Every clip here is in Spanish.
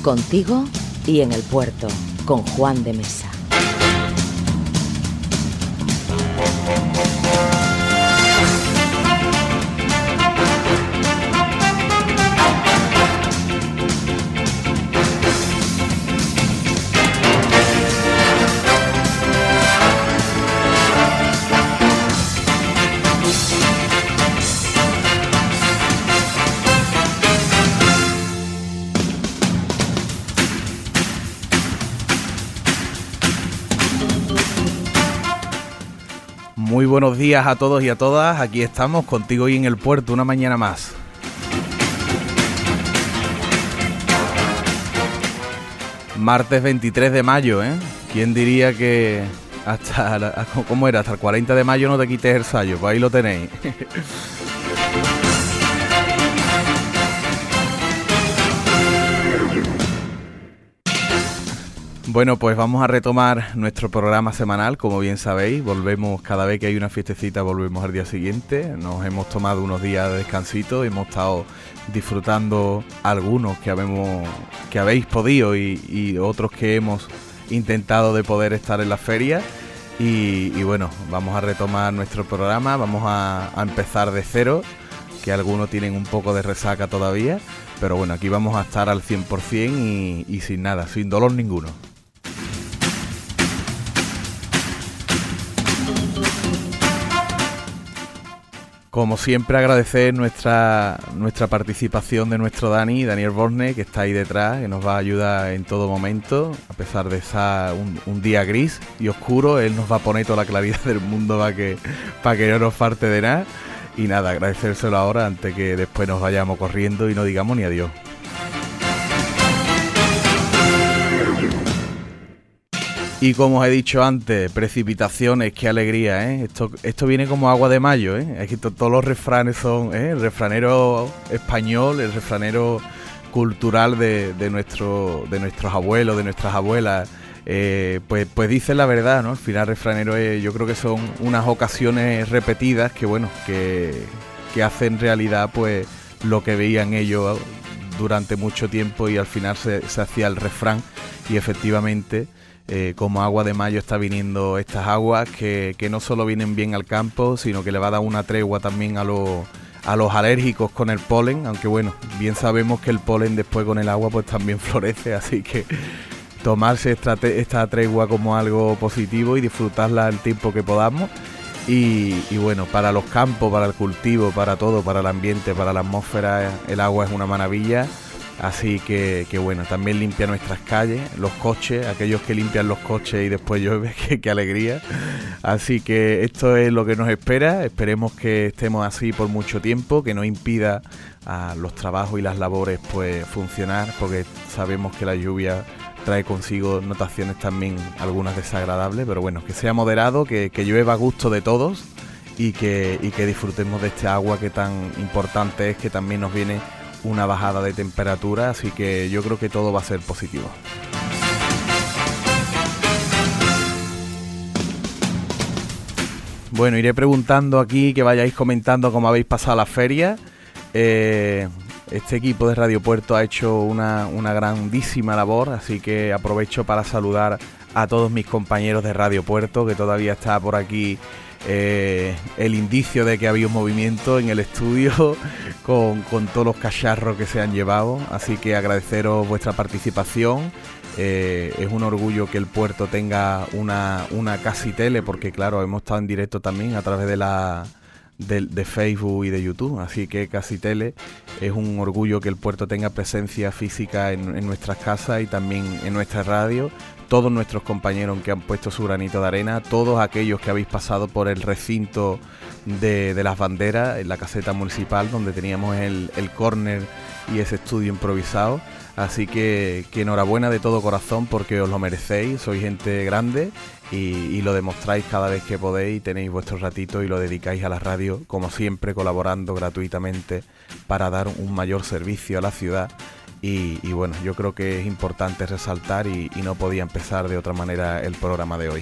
Contigo y en el puerto, con Juan de Mesa. Muy buenos días a todos y a todas, aquí estamos contigo y en el puerto, una mañana más. Martes 23 de mayo, ¿eh? ¿Quién diría que ¿cómo era? Hasta el 40 de mayo no te quites el sayo? Pues ahí lo tenéis. Bueno, pues vamos a retomar nuestro programa semanal, como bien sabéis. Volvemos cada vez que hay una fiestecita, volvemos al día siguiente. Nos hemos tomado unos días de descansito, hemos estado disfrutando algunos que habéis podido y otros que hemos intentado de poder estar en la feria. Y bueno, vamos a retomar nuestro programa, vamos a empezar de cero, que algunos tienen un poco de resaca todavía. Pero bueno, aquí vamos a estar al 100% y sin nada, sin dolor ninguno. Como siempre, agradecer nuestra participación de nuestro Daniel Borne, que está ahí detrás, que nos va a ayudar en todo momento, a pesar de estar un día gris y oscuro. Él nos va a poner toda la claridad del mundo para que no nos falte de nada. Y nada, agradecérselo ahora antes que después nos vayamos corriendo y no digamos ni adiós. Y como os he dicho antes, precipitaciones, qué alegría, ¿eh? Esto viene como agua de mayo, ¿eh? Es que todos los refranes son, el refranero español, el refranero cultural de nuestros abuelos, de nuestras abuelas, pues dicen la verdad, ¿no? Al final refranero yo creo que son unas ocasiones repetidas que bueno, que hacen realidad pues lo que veían ellos durante mucho tiempo y al final se hacía el refrán y efectivamente... como agua de mayo está viniendo estas aguas que no solo vienen bien al campo, sino que le va a dar una tregua también a los alérgicos con el polen, aunque bueno, bien sabemos que el polen después con el agua pues también florece, así que tomarse esta tregua como algo positivo y disfrutarla el tiempo que podamos. Y bueno, para los campos, para el cultivo, para todo, para el ambiente, para la atmósfera, el agua es una maravilla. Así que bueno, también limpia nuestras calles, los coches, aquellos que limpian los coches y después llueve, qué alegría. Así que esto es lo que nos espera, esperemos que estemos así por mucho tiempo, que no impida a los trabajos y las labores pues funcionar, porque sabemos que la lluvia trae consigo notaciones también algunas desagradables, pero bueno, que sea moderado, que llueva a gusto de todos y que disfrutemos de este agua que tan importante es, que también nos viene una bajada de temperatura, así que yo creo que todo va a ser positivo. Bueno, iré preguntando aquí, que vayáis comentando cómo habéis pasado la feria. Este equipo de Radio Puerto ha hecho una grandísima labor, así que aprovecho para saludar a todos mis compañeros de Radio Puerto, que todavía está por aquí el indicio de que había un movimiento en el estudio con todos los cacharros que se han llevado, así que agradeceros vuestra participación. Es un orgullo que el puerto tenga una casi tele, porque claro, hemos estado en directo también a través de Facebook y de YouTube, así que casi tele. Es un orgullo que el puerto tenga presencia física en nuestras casas y también en nuestra radio. Todos nuestros compañeros que han puesto su granito de arena, todos aquellos que habéis pasado por el recinto de las banderas, en la caseta municipal, donde teníamos el córner y ese estudio improvisado. Así que enhorabuena de todo corazón, porque os lo merecéis, sois gente grande y lo demostráis cada vez que podéis, tenéis vuestro ratito y lo dedicáis a la radio, como siempre, colaborando gratuitamente para dar un mayor servicio a la ciudad. Y bueno, yo creo que es importante resaltar y no podía empezar de otra manera el programa de hoy.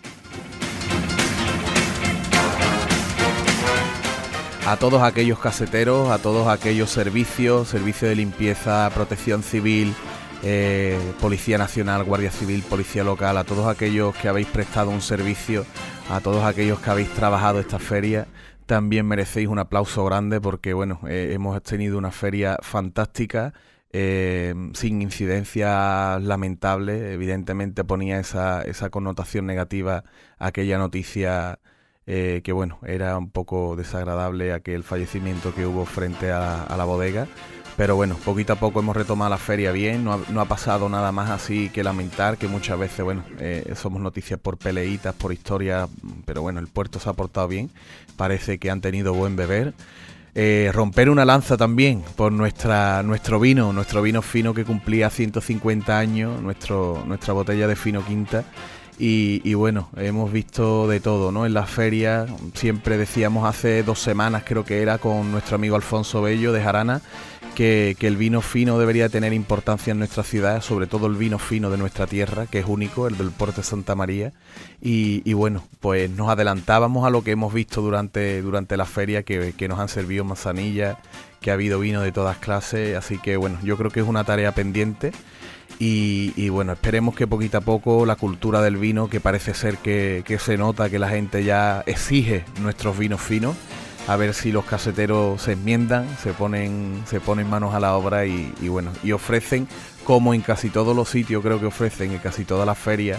A todos aquellos caseteros, a todos aquellos servicios de limpieza, protección civil, Policía Nacional, Guardia Civil, Policía Local, a todos aquellos que habéis prestado un servicio, a todos aquellos que habéis trabajado esta feria, también merecéis un aplauso grande porque, bueno, hemos tenido una feria fantástica, sin incidencias lamentables. Evidentemente ponía esa connotación negativa a aquella noticia, que, bueno, era un poco desagradable aquel fallecimiento que hubo frente a la bodega. Pero bueno, poquito a poco hemos retomado la feria bien, no ha pasado nada más así que lamentar, que muchas veces, bueno, somos noticias por peleitas, por historias, pero bueno, el puerto se ha portado bien, parece que han tenido buen beber. Romper una lanza también por nuestro vino fino que cumplía 150 años, nuestra botella de fino quinta. Y bueno, hemos visto de todo, ¿no? En las ferias, siempre decíamos hace 2 semanas, creo que era, con nuestro amigo Alfonso Bello de Jarana, que el vino fino debería tener importancia en nuestra ciudad, sobre todo el vino fino de nuestra tierra, que es único, el del puerto de Santa María. Y bueno, pues nos adelantábamos a lo que hemos visto durante la feria, que nos han servido manzanillas, que ha habido vino de todas clases, así que bueno, yo creo que es una tarea pendiente. Y bueno, esperemos que poquito a poco la cultura del vino, que parece ser que se nota que la gente ya exige nuestros vinos finos, a ver si los caseteros se enmiendan, se ponen manos a la obra y bueno, y ofrecen, como en casi todos los sitios creo que ofrecen, en casi todas las ferias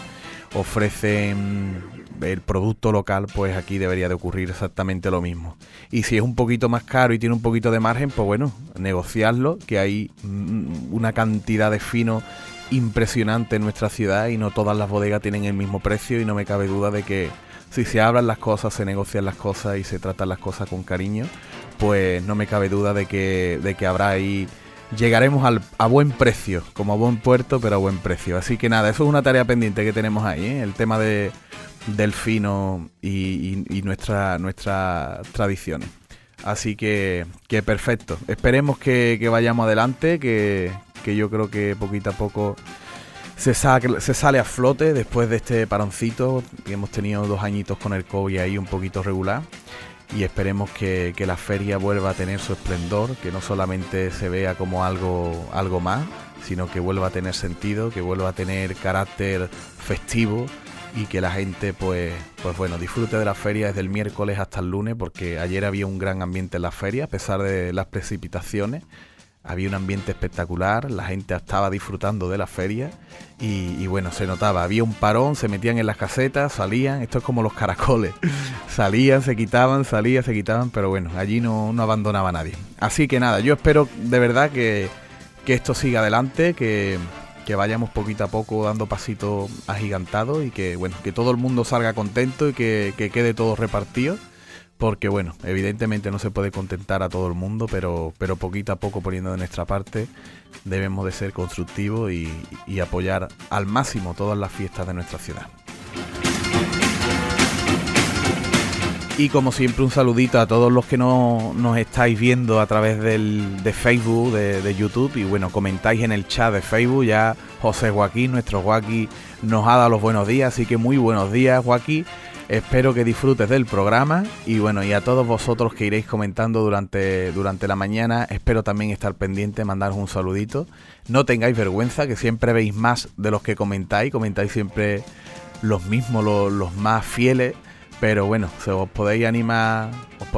ofrecen el producto local, pues aquí debería de ocurrir exactamente lo mismo. Y si es un poquito más caro y tiene un poquito de margen, pues bueno, negociarlo, que hay una cantidad de fino impresionante en nuestra ciudad y no todas las bodegas tienen el mismo precio, y no me cabe duda de que si se hablan las cosas, se negocian las cosas y se tratan las cosas con cariño, pues no me cabe duda de que habrá ahí, llegaremos a buen precio, como a buen puerto, pero a buen precio. Así que nada, eso es una tarea pendiente que tenemos ahí, ¿eh? El tema del fino y nuestras tradiciones. Así que perfecto. Esperemos que vayamos adelante, que yo creo que poquito a poco se sale a flote después de este paroncito, que hemos tenido 2 añitos con el COVID ahí un poquito regular. Y esperemos que la feria vuelva a tener su esplendor, que no solamente se vea como algo más, sino que vuelva a tener sentido, que vuelva a tener carácter festivo, y que la gente pues bueno, disfrute de la feria desde el miércoles hasta el lunes, porque ayer había un gran ambiente en la feria, a pesar de las precipitaciones. Había un ambiente espectacular, la gente estaba disfrutando de la feria y bueno, se notaba, había un parón, se metían en las casetas, salían, esto es como los caracoles, salían, se quitaban, pero bueno, allí no abandonaba a nadie. Así que nada, yo espero de verdad que esto siga adelante, que vayamos poquito a poco dando pasitos agigantados y que bueno, que todo el mundo salga contento y que quede todo repartido. Porque bueno, evidentemente no se puede contentar a todo el mundo, pero poquito a poco, poniendo de nuestra parte, debemos de ser constructivos y apoyar al máximo todas las fiestas de nuestra ciudad. Y como siempre, un saludito a todos los que nos estáis viendo a través de Facebook, de YouTube, y bueno, comentáis en el chat de Facebook. Ya José Joaquín, nuestro Joaquín, nos ha dado los buenos días, así que muy buenos días, Joaquín. Espero que disfrutes del programa y bueno, y a todos vosotros que iréis comentando durante la mañana, espero también estar pendiente, mandaros un saludito. No tengáis vergüenza, que siempre veis más de los que comentáis siempre los mismos, los más fieles, pero bueno, os podéis animar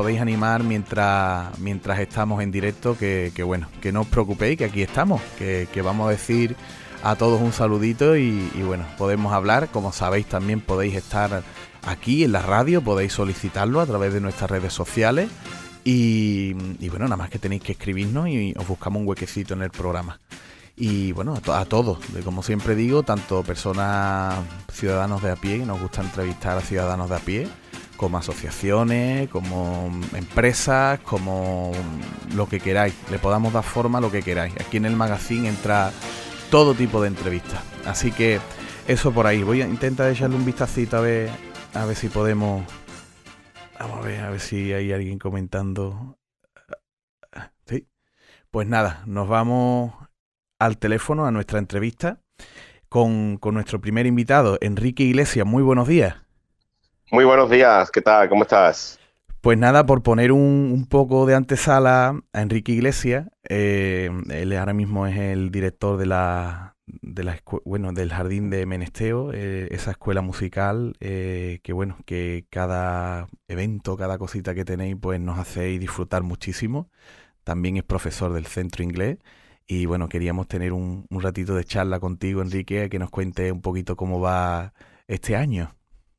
mientras estamos en directo, que bueno, que no os preocupéis, que aquí estamos, que vamos a decir a todos un saludito y bueno, podemos hablar. Como sabéis, también podéis estar aquí en la radio, podéis solicitarlo a través de nuestras redes sociales y bueno, nada más que tenéis que escribirnos y os buscamos un huequecito en el programa. Y bueno, a todos, como siempre digo, tanto personas, ciudadanos de a pie, que nos gusta entrevistar a ciudadanos de a pie, como asociaciones, como empresas, como lo que queráis, le podamos dar forma a lo que queráis. Aquí en el magazine entra todo tipo de entrevistas, así que eso por ahí. Voy a intentar echarle un vistacito a ver si podemos. Vamos a ver si hay alguien comentando. Sí. Pues nada, nos vamos al teléfono a nuestra entrevista con nuestro primer invitado, Enrique Iglesias. Muy buenos días. Muy buenos días, ¿qué tal? ¿Cómo estás? Pues nada, por poner un poco de antesala a Enrique Iglesias, él ahora mismo es el director de la bueno, del Jardín de Menesteo, esa escuela musical, que bueno, que cada evento, cada cosita que tenéis, pues nos hacéis disfrutar muchísimo. También es profesor del Centro Inglés. Y bueno, queríamos tener un ratito de charla contigo, Enrique, que nos cuente un poquito cómo va este año.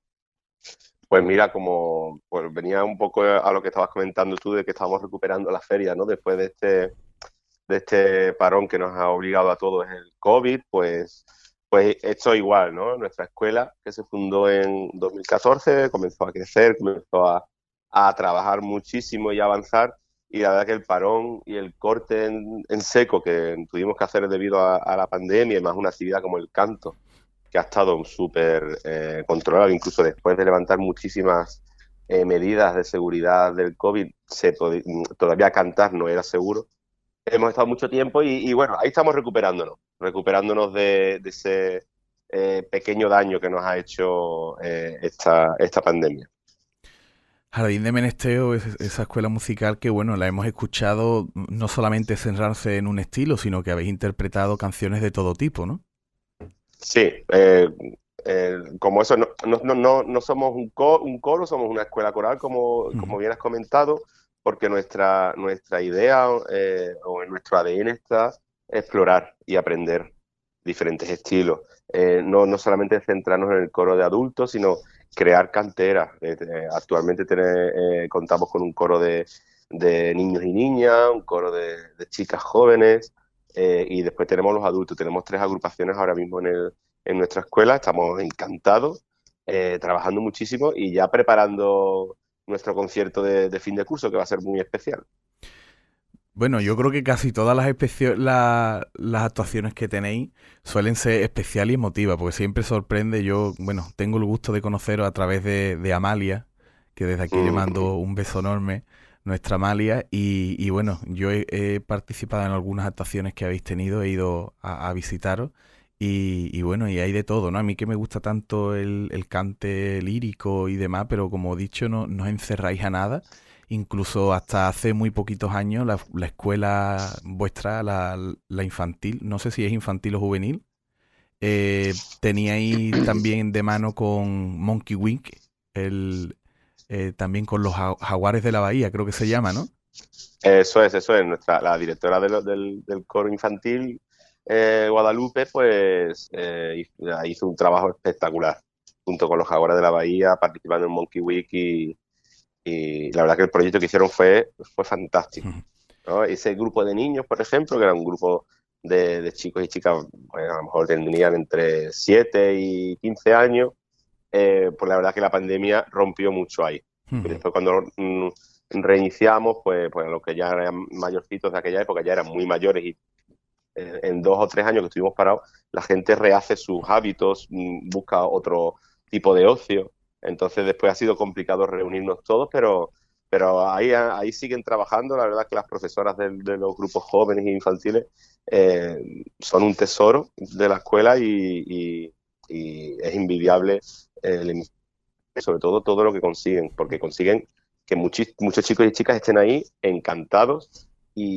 Pues mira, como pues venía un poco a lo que estabas comentando tú, de que estábamos recuperando la feria, ¿no? Después de este parón que nos ha obligado a todos el COVID, pues esto igual, ¿no? Nuestra escuela, que se fundó en 2014, comenzó a crecer, comenzó a trabajar muchísimo y a avanzar, y la verdad que el parón y el corte en seco que tuvimos que hacer debido a la pandemia, y más una actividad como el canto, que ha estado súper controlado, incluso después de levantar muchísimas medidas de seguridad del COVID, todavía cantar no era seguro. Hemos estado mucho tiempo y bueno, ahí estamos recuperándonos de ese pequeño daño que nos ha hecho esta pandemia. Jardín de Menesteo es esa escuela musical que, bueno, la hemos escuchado no solamente centrarse en un estilo, sino que habéis interpretado canciones de todo tipo, ¿no? Sí, como eso, no somos un coro, somos una escuela coral, como Ujú. bien has comentado, porque nuestra idea o en nuestro ADN está explorar y aprender diferentes estilos. No solamente centrarnos en el coro de adultos, sino crear canteras. Actualmente contamos con un coro de niños y niñas, un coro de chicas jóvenes, y después tenemos los adultos. Tenemos 3 agrupaciones ahora mismo en nuestra escuela. Estamos encantados, trabajando muchísimo y ya preparando nuestro concierto de fin de curso, que va a ser muy especial. Bueno, yo creo que casi todas las actuaciones que tenéis suelen ser especial y emotivas, porque siempre sorprende. Yo, bueno, tengo el gusto de conoceros a través de Amalia, que desde aquí le Mm. mando un beso enorme, nuestra Amalia, y bueno, yo he participado en algunas actuaciones que habéis tenido, he ido a visitaros, y bueno, y hay de todo, ¿no? A mí que me gusta tanto el cante lírico y demás, pero como he dicho, no os encerráis a nada. Incluso hasta hace muy poquitos años la escuela vuestra, la infantil, no sé si es infantil o juvenil, teníais también de mano con Monkey Wink, también con los jaguares de la bahía, creo que se llama, ¿no? Eso es. La directora del coro infantil, Guadalupe, pues hizo un trabajo espectacular, junto con los Jaguares de la Bahía, participando en Monkey Week, y la verdad que el proyecto que hicieron fue fantástico, ¿no? Ese grupo de niños, por ejemplo, que era un grupo de chicos y chicas, pues a lo mejor tendrían entre 7 y 15 años, pues la verdad que la pandemia rompió mucho ahí. Y después cuando reiniciamos, pues los que ya eran mayorcitos de aquella época ya eran muy mayores, y en 2 o 3 años que estuvimos parados, la gente rehace sus hábitos, busca otro tipo de ocio. Entonces después ha sido complicado reunirnos todos, pero ahí siguen trabajando. La verdad que las profesoras de los grupos jóvenes e infantiles son un tesoro de la escuela, y es envidiable, sobre todo lo que consiguen, porque consiguen que muchos chicos y chicas estén ahí encantados,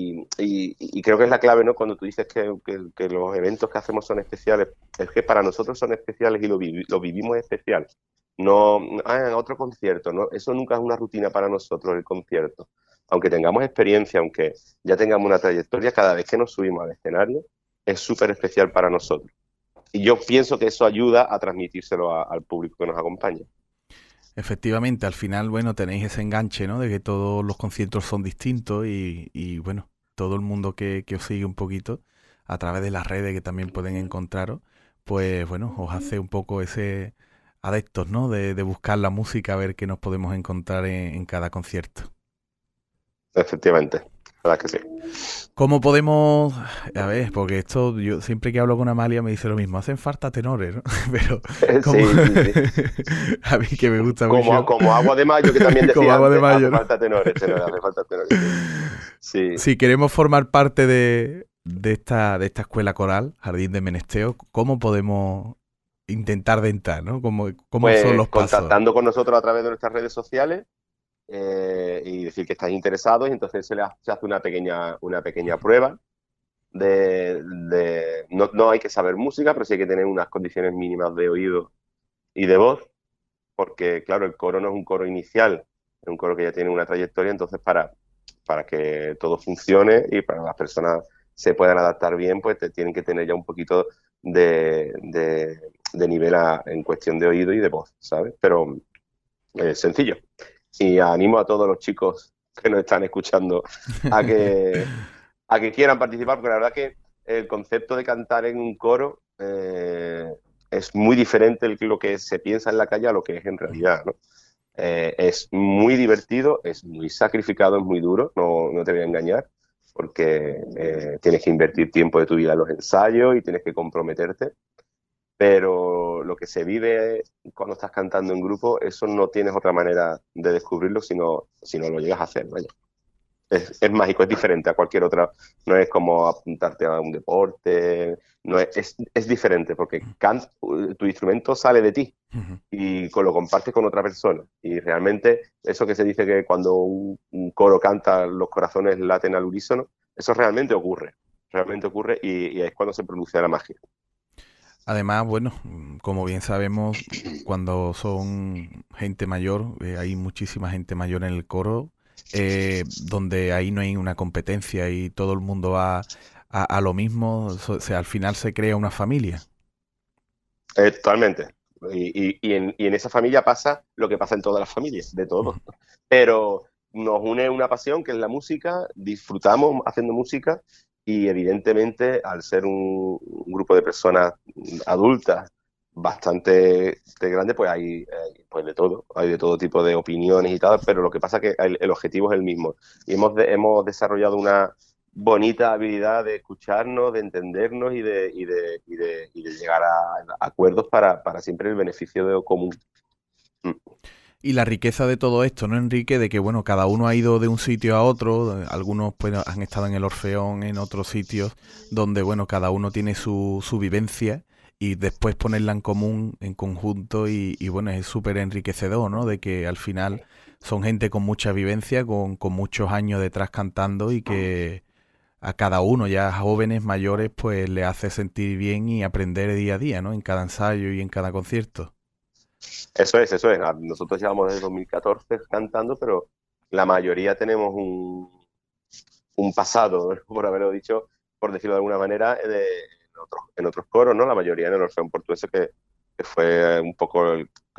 y creo que es la clave, ¿no? Cuando tú dices que los eventos que hacemos son especiales, es que para nosotros son especiales y lo vivimos especial. No, otro concierto, ¿no? Eso nunca es una rutina para nosotros, el concierto. Aunque tengamos experiencia, aunque ya tengamos una trayectoria, cada vez que nos subimos al escenario es súper especial para nosotros. Y yo pienso que eso ayuda a transmitírselo al público que nos acompaña. Efectivamente, al final, bueno, tenéis ese enganche, ¿no? De que todos los conciertos son distintos y bueno, todo el mundo que os sigue un poquito a través de las redes que también pueden encontraros, pues bueno, os hace un poco ese adeptos, ¿no? De buscar la música, a ver qué nos podemos encontrar en cada concierto. Efectivamente, la verdad que sí. ¿Cómo podemos, a ver, porque esto, yo siempre que hablo con Amalia me dice lo mismo, hacen falta tenores, ¿no? Pero, ¿cómo? Sí, sí, sí. A mí que me gusta Como, mucho, como agua de mayo, que también como decía agua de antes, hace mayo, ¿no? falta tenores, hace falta tenores, sí. Sí, Si queremos formar parte de esta escuela coral, Jardín de Menesteo, ¿cómo podemos intentar de entrar, ¿no? ¿Cómo son pues los pasos? contactando con nosotros a través de nuestras redes sociales, y decir que estás interesado, y entonces se hace una pequeña prueba, no hay que saber música, pero sí hay que tener unas condiciones mínimas de oído y de voz, porque claro, el coro no es un coro inicial, es un coro que ya tiene una trayectoria, entonces para que todo funcione y para que las personas se puedan adaptar bien, pues te tienen que tener ya un poquito de nivel en cuestión de oído y de voz, ¿sabes? Pero es sencillo. Y animo a todos los chicos que nos están escuchando a que quieran participar, porque la verdad que el concepto de cantar en un coro es muy diferente de lo que se piensa en la calle a lo que es en realidad, ¿no? Es muy divertido, es muy sacrificado, es muy duro, no te voy a engañar, porque tienes que invertir tiempo de tu vida en los ensayos y tienes que comprometerte, pero lo que se vive cuando estás cantando en grupo, eso no tienes otra manera de descubrirlo si no lo llegas a hacer, vaya. Es mágico, es diferente a cualquier otra. No es como apuntarte a un deporte, no es diferente porque tu instrumento sale de ti y lo compartes con otra persona. Y realmente eso que se dice que cuando un coro canta los corazones laten al unísono, eso realmente ocurre y es cuando se produce la magia. Además, bueno, como bien sabemos, cuando son gente mayor, hay muchísima gente mayor en el coro, donde ahí no hay una competencia y todo el mundo va a lo mismo, o sea, al final se crea una familia. Totalmente. Y en esa familia pasa lo que pasa en todas las familias, de todo. Pero nos une una pasión que es la música, disfrutamos haciendo música y evidentemente al ser un grupo de personas adultas bastante grande, pues hay pues hay de todo tipo de opiniones y tal, pero lo que pasa es que el objetivo es el mismo. Y hemos desarrollado una bonita habilidad de escucharnos, de entendernos y de llegar a acuerdos para siempre el beneficio de lo común. Y la riqueza de todo esto, ¿no, Enrique? De que, bueno, cada uno ha ido de un sitio a otro, algunos pues han estado en el Orfeón, en otros sitios, donde, bueno, cada uno tiene su vivencia y después ponerla en común, en conjunto y bueno, es súper enriquecedor, ¿no? De que al final son gente con mucha vivencia, con muchos años detrás cantando y que a cada uno, ya jóvenes, mayores, pues le hace sentir bien y aprender día a día, ¿no? En cada ensayo y en cada concierto. Eso es, eso es. Nosotros llevamos desde 2014 cantando, pero la mayoría tenemos un pasado, por haberlo dicho, por decirlo de alguna manera, en otros coros, ¿no? La mayoría en el Orfeón Portuense, que fue un poco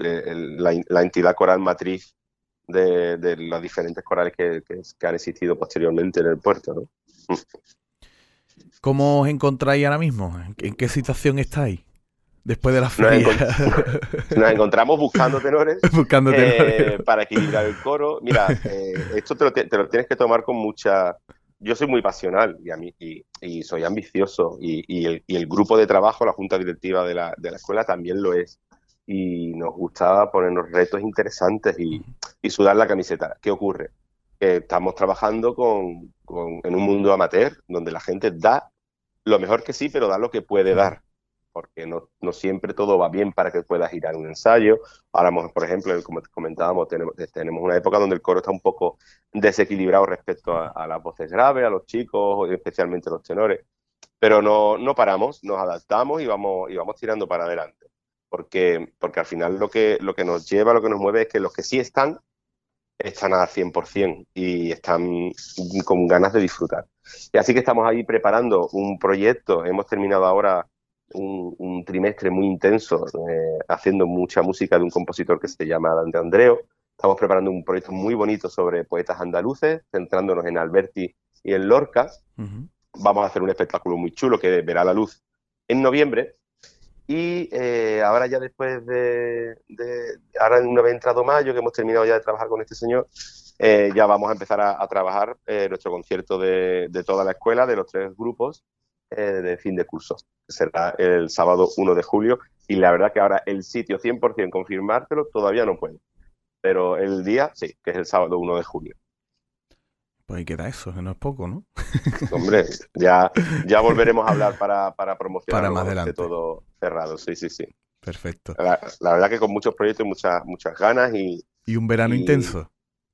la entidad coral matriz de las diferentes corales que han existido posteriormente en el puerto, ¿no? ¿Cómo os encontráis ahora mismo? ¿En qué situación estáis? Después de la Nos, feria. encont- Nos encontramos buscando tenores Buscando tenores. para equilibrar el coro. Mira, esto te lo tienes que tomar con mucha... Yo soy muy pasional y soy ambicioso y el grupo de trabajo, la junta directiva de la escuela también lo es. Y nos gustaba ponernos retos interesantes y sudar la camiseta. ¿Qué ocurre? Que estamos trabajando en un mundo amateur donde la gente da lo mejor que sí, pero da lo que puede dar porque no siempre todo va bien para que puedas ir a un ensayo. Ahora, por ejemplo, como comentábamos, tenemos una época donde el coro está un poco desequilibrado respecto a las voces graves, a los chicos, especialmente los tenores. Pero no paramos, nos adaptamos y vamos tirando para adelante. Porque al final lo que nos lleva, lo que nos mueve es que los que sí están al 100% y están con ganas de disfrutar. Y así que estamos ahí preparando un proyecto. Hemos terminado ahora un trimestre muy intenso haciendo mucha música de un compositor que se llama Dante Andreo. Estamos preparando un proyecto muy bonito sobre poetas andaluces, centrándonos en Alberti y en Lorca. Vamos a hacer un espectáculo muy chulo que verá la luz en noviembre. Y ahora ya después ahora una vez entrado mayo, que hemos terminado ya de trabajar con este señor, ya vamos a empezar a trabajar nuestro concierto de toda la escuela, de los 3 grupos, de fin de curso, que será el sábado 1 de julio. Y la verdad que ahora el sitio 100% confirmártelo todavía no puedo. Pero el día sí, que es el sábado 1 de julio. Pues ahí queda eso, que no es poco, ¿no? Hombre, ya volveremos a hablar para promocionar Para más adelante. todo cerrado. Sí, sí, sí. Perfecto. La verdad que con muchos proyectos y muchas ganas ¿Y un verano intenso?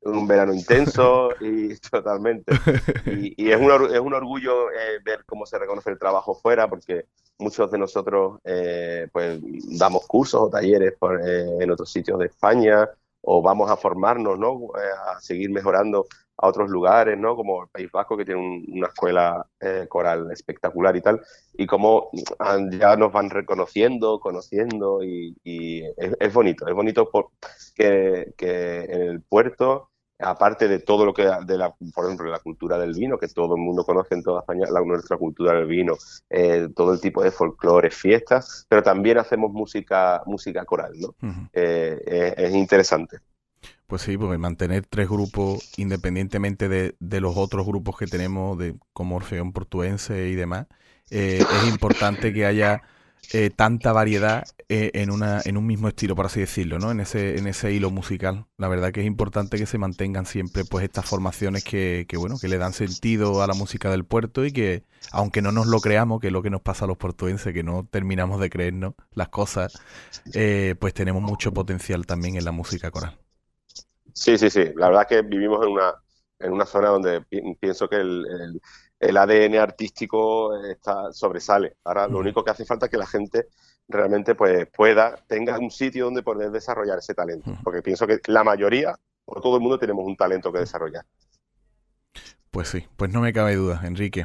un verano intenso y totalmente. Y es un orgullo ver cómo se reconoce el trabajo fuera, porque muchos de nosotros pues damos cursos o talleres en otros sitios de España, o vamos a formarnos, ¿no? A seguir mejorando a otros lugares, ¿no? Como el País Vasco, que tiene una escuela coral espectacular y tal, y cómo ya nos van reconociendo, conociendo, y es bonito que en el puerto, aparte de todo lo que, por ejemplo, la cultura del vino, que todo el mundo conoce en toda España, nuestra cultura del vino, todo el tipo de folclore, fiestas, pero también hacemos música coral, ¿no? Ujú. Es interesante. Pues sí, porque mantener tres grupos independientemente de los otros grupos que tenemos, como Orfeón Portuense y demás, es importante que haya tanta variedad en un mismo estilo, por así decirlo, ¿no? En ese hilo musical. La verdad que es importante que se mantengan siempre pues estas formaciones bueno, que le dan sentido a la música del puerto y que, aunque no nos lo creamos, que es lo que nos pasa a los portuenses, que no terminamos de creernos las cosas, pues tenemos mucho potencial también en la música coral. Sí, sí, sí. La verdad es que vivimos en una zona donde pienso que el ADN artístico sobresale. Ahora lo Ujú. único que hace falta es que la gente realmente pues tenga un sitio donde poder desarrollar ese talento. Ujú. Porque pienso que la mayoría, o todo el mundo, tenemos un talento que desarrollar. Pues sí, pues no me cabe duda, Enrique.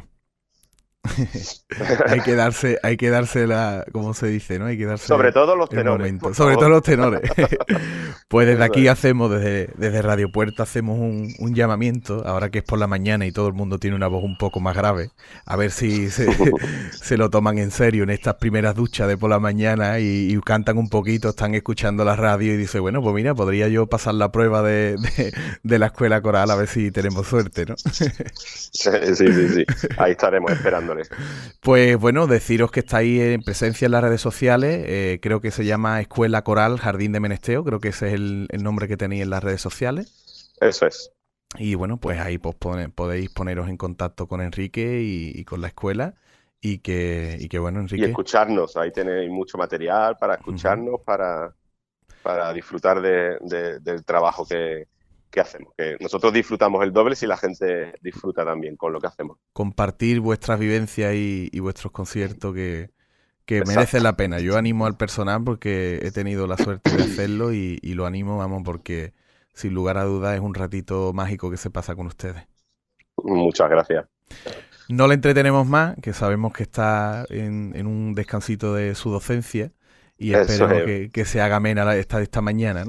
hay que darse la, ¿cómo se dice, no? Hay que Sobre darse todo los el tenores, momento. por Sobre todo favor. los tenores. Pues desde Eso aquí es. hacemos, desde Radio Puerto, hacemos un llamamiento, ahora que es por la mañana y todo el mundo tiene una voz un poco más grave, a ver si se lo toman en serio en estas primeras duchas de por la mañana y cantan un poquito, están escuchando la radio y dicen, bueno, pues mira, podría yo pasar la prueba de la escuela coral a ver si tenemos suerte, ¿no? Sí, sí, sí. Ahí estaremos esperándoles. Pues bueno, deciros que estáis en presencia en las redes sociales, creo que se llama Escuela Coral Jardín de Menesteo, creo que ese es el nombre que tenéis en las redes sociales. Eso es. Y bueno, pues ahí pues, podéis poneros en contacto con Enrique y con la escuela y que bueno, Y Enrique. escucharnos. Ahí tenéis mucho material para Ujú. escucharnos, para disfrutar del trabajo que hacemos. Que nosotros disfrutamos el doble si la gente disfruta también con lo que hacemos. Compartir vuestras vivencias y vuestros conciertos que merecen Exacto. la pena. Yo animo al personal porque he tenido la suerte de hacerlo y lo animo, vamos, porque sin lugar a dudas es un ratito mágico que se pasa con ustedes. Muchas gracias. No le entretenemos más, que sabemos que está en un descansito de su docencia y Eso esperemos es. que se haga amena esta mañana, ¿no?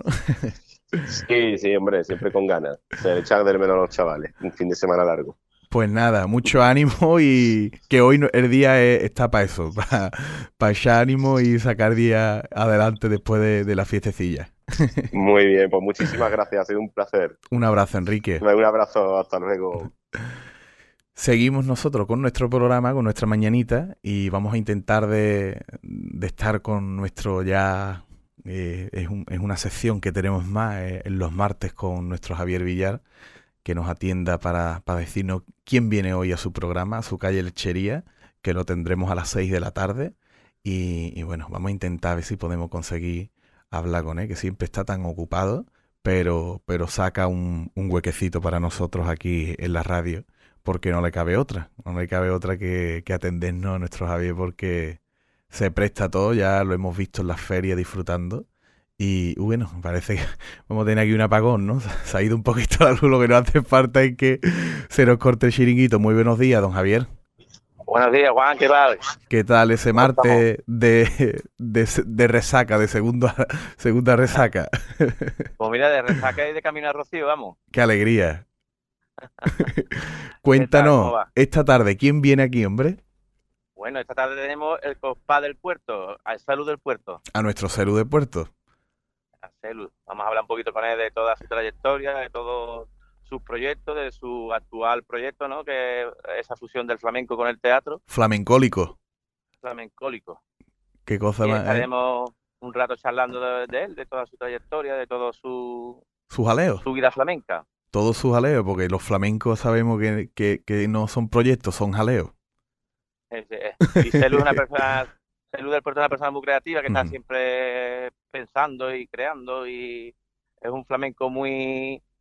Sí, sí, hombre, siempre con ganas. Se echan de menos a los chavales. Un fin de semana largo. Pues nada, mucho ánimo y que hoy el día está para eso, para echar ánimo y sacar día adelante después de la fiestecilla. Muy bien, pues muchísimas gracias. Ha sido un placer. Un abrazo, Enrique. Un abrazo. Hasta luego. Seguimos nosotros con nuestro programa, con nuestra mañanita y vamos a intentar de estar con nuestro ya... es una sección que tenemos más en los martes con nuestro Javier Villar, que nos atienda para decirnos quién viene hoy a su programa, a su calle Lechería, que lo tendremos a las 6 de la tarde. Y bueno, vamos a intentar a ver si podemos conseguir hablar con él, que siempre está tan ocupado, pero saca un huequecito para nosotros aquí en la radio, porque no le cabe otra, no le cabe otra que atendernos a nuestro Javier, porque se presta todo, ya lo hemos visto en las ferias disfrutando. Y bueno, parece que vamos a tener aquí un apagón, ¿no? Se ha ido un poquito la luz, lo que nos hace falta es que se nos corte el chiringuito. Muy buenos días, don Javier. Buenos días, Juan, ¿qué tal? ¿Qué tal ese ¿Cómo estamos? martes de resaca, de segunda resaca? Pues mira, de resaca y de camino a Rocío, vamos. ¡Qué alegría! ¿Qué tal? ¿Cómo Cuéntanos, va? esta tarde, ¿quién viene aquí, hombre? Bueno, esta tarde tenemos el Cospa del Puerto, al Salud del Puerto. A nuestro Cerú de Puerto. A Salud. Vamos a hablar un poquito con él de toda su trayectoria, de todos sus proyectos, de su actual proyecto, ¿no? Que es esa fusión del flamenco con el teatro, Flamencólico. flamencólico. Qué cosa Y más, ¿eh? estaremos un rato charlando de él, de toda su trayectoria, de todo Sus aleos. su vida flamenca. Todos sus jaleos, porque los flamencos sabemos que no son proyectos, son jaleos. Y Celu es una persona, Celu del Puerto es una persona muy creativa que está Ujú. siempre pensando y creando y es un flamenco muy,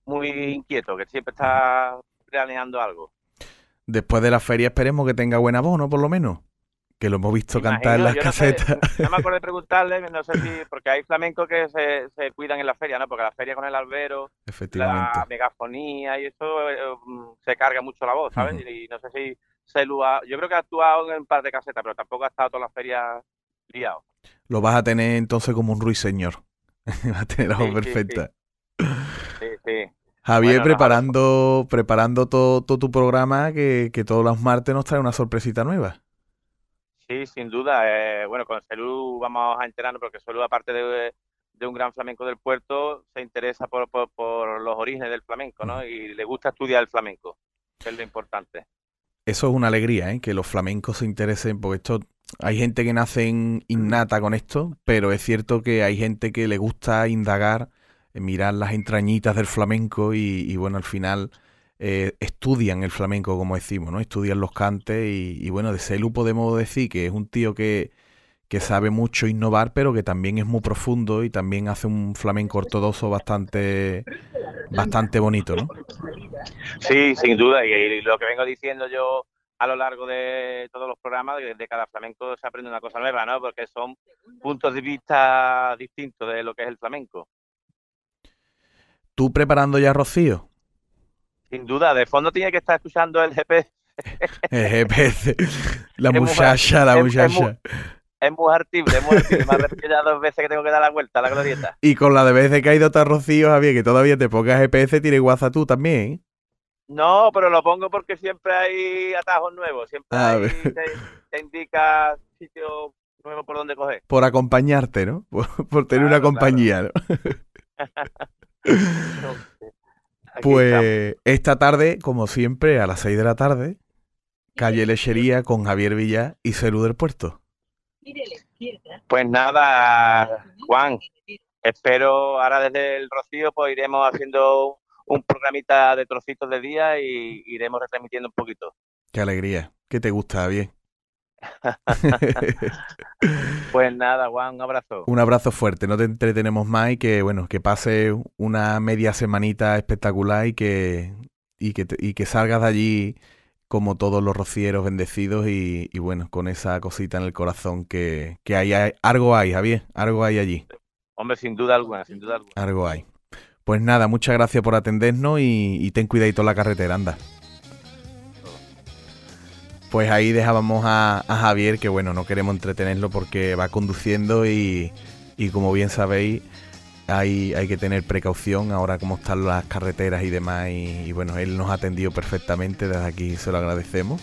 muy inquieto, que siempre está planeando algo. Después de la feria esperemos que tenga buen abono, por lo menos. Que lo hemos visto cantar en Imagino, las yo no sé, casetas. no me acuerdo de preguntarle, no sé si, porque hay flamencos que se cuidan en la feria, ¿no? Porque la feria con el albero, la Efectivamente. megafonía y eso se carga mucho la voz, ¿sabes? Ujú. Y no sé si yo creo que ha actuado en un par de casetas, pero tampoco ha estado toda la feria liado. Lo vas a tener entonces como un ruiseñor. Va a tener la voz Sí, sí, sí, perfecta. sí, sí. Javier, Bueno, preparando todo tu programa, que todos los martes nos trae una sorpresita nueva. sí, sin duda. Bueno, con Selú vamos a enterarnos porque Selú, aparte de un gran flamenco del puerto, se interesa por los orígenes del flamenco, Ujú. ¿no? Y le gusta estudiar el flamenco, que es lo importante. Eso es una alegría, ¿eh? Que los flamencos se interesen, porque esto hay gente que nace innata con esto, pero es cierto que hay gente que le gusta indagar, mirar las entrañitas del flamenco y bueno, al final estudian el flamenco, como decimos, ¿no? Estudian los cantes y bueno, de Celu podemos decir que es un tío que sabe mucho innovar, pero que también es muy profundo y también hace un flamenco ortodoxo bastante bonito, ¿no? Sí, sin duda. Y lo que vengo diciendo yo a lo largo de todos los programas, de cada flamenco se aprende una cosa nueva, ¿no? Porque son puntos de vista distintos de lo que es el flamenco. ¿Tú preparando ya Rocío? Sin duda, de fondo tiene que estar escuchando el GP. El GPS, la Es muy, muchacha, la es, es muy, muchacha. es muy artible, es muy artible. Me ha repetido ya 2 veces que tengo que dar la vuelta a la glorieta. Y con la de veces que ha ido a Rocío, Javier, que todavía te pongas GPS, tiene WhatsApp tú también, ¿eh? No, pero lo pongo porque siempre hay atajos nuevos, siempre A ver, hay, te indica sitios nuevos por donde coger. por acompañarte, ¿no? Por tener una Claro, claro. compañía, ¿no? Aquí estamos. Pues esta tarde, como siempre, a las 6 de la tarde, calle Lechería con Javier Villar y Cerú del Puerto. Pues nada, Juan, espero ahora desde el Rocío pues iremos haciendo un programita de trocitos de día y iremos retransmitiendo un poquito. Qué alegría. ¿Qué te gusta, Javier? Pues nada, Juan, un abrazo. Un abrazo fuerte, no te entretenemos más y que, bueno, que pase una media semanita espectacular y que salgas de allí como todos los rocieros bendecidos y bueno, con esa cosita en el corazón que algo hay, Javier, algo hay allí, Hombre, sin duda alguna, sin duda alguna. algo hay. Pues nada, muchas gracias por atendernos y ten cuidadito en la carretera, anda. Pues ahí dejábamos a Javier, que bueno, no queremos entretenerlo porque va conduciendo y como bien sabéis, hay que tener precaución ahora como están las carreteras y demás y bueno, él nos ha atendido perfectamente, desde aquí se lo agradecemos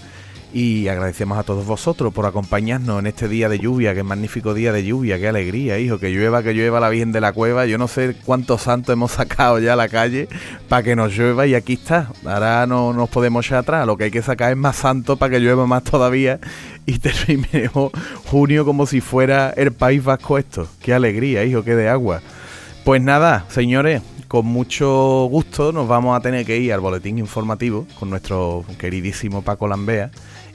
y agradecemos a todos vosotros por acompañarnos en este día de lluvia, qué magnífico día de lluvia, qué alegría, hijo, que llueva la Virgen de la Cueva, yo no sé cuántos santos hemos sacado ya a la calle para que nos llueva y aquí está, ahora no nos podemos echar atrás, lo que hay que sacar es más santos para que llueva más todavía y terminemos junio como si fuera el País Vasco esto, qué alegría, hijo, qué de agua. Pues nada, señores, con mucho gusto nos vamos a tener que ir al boletín informativo con nuestro queridísimo Paco Lambea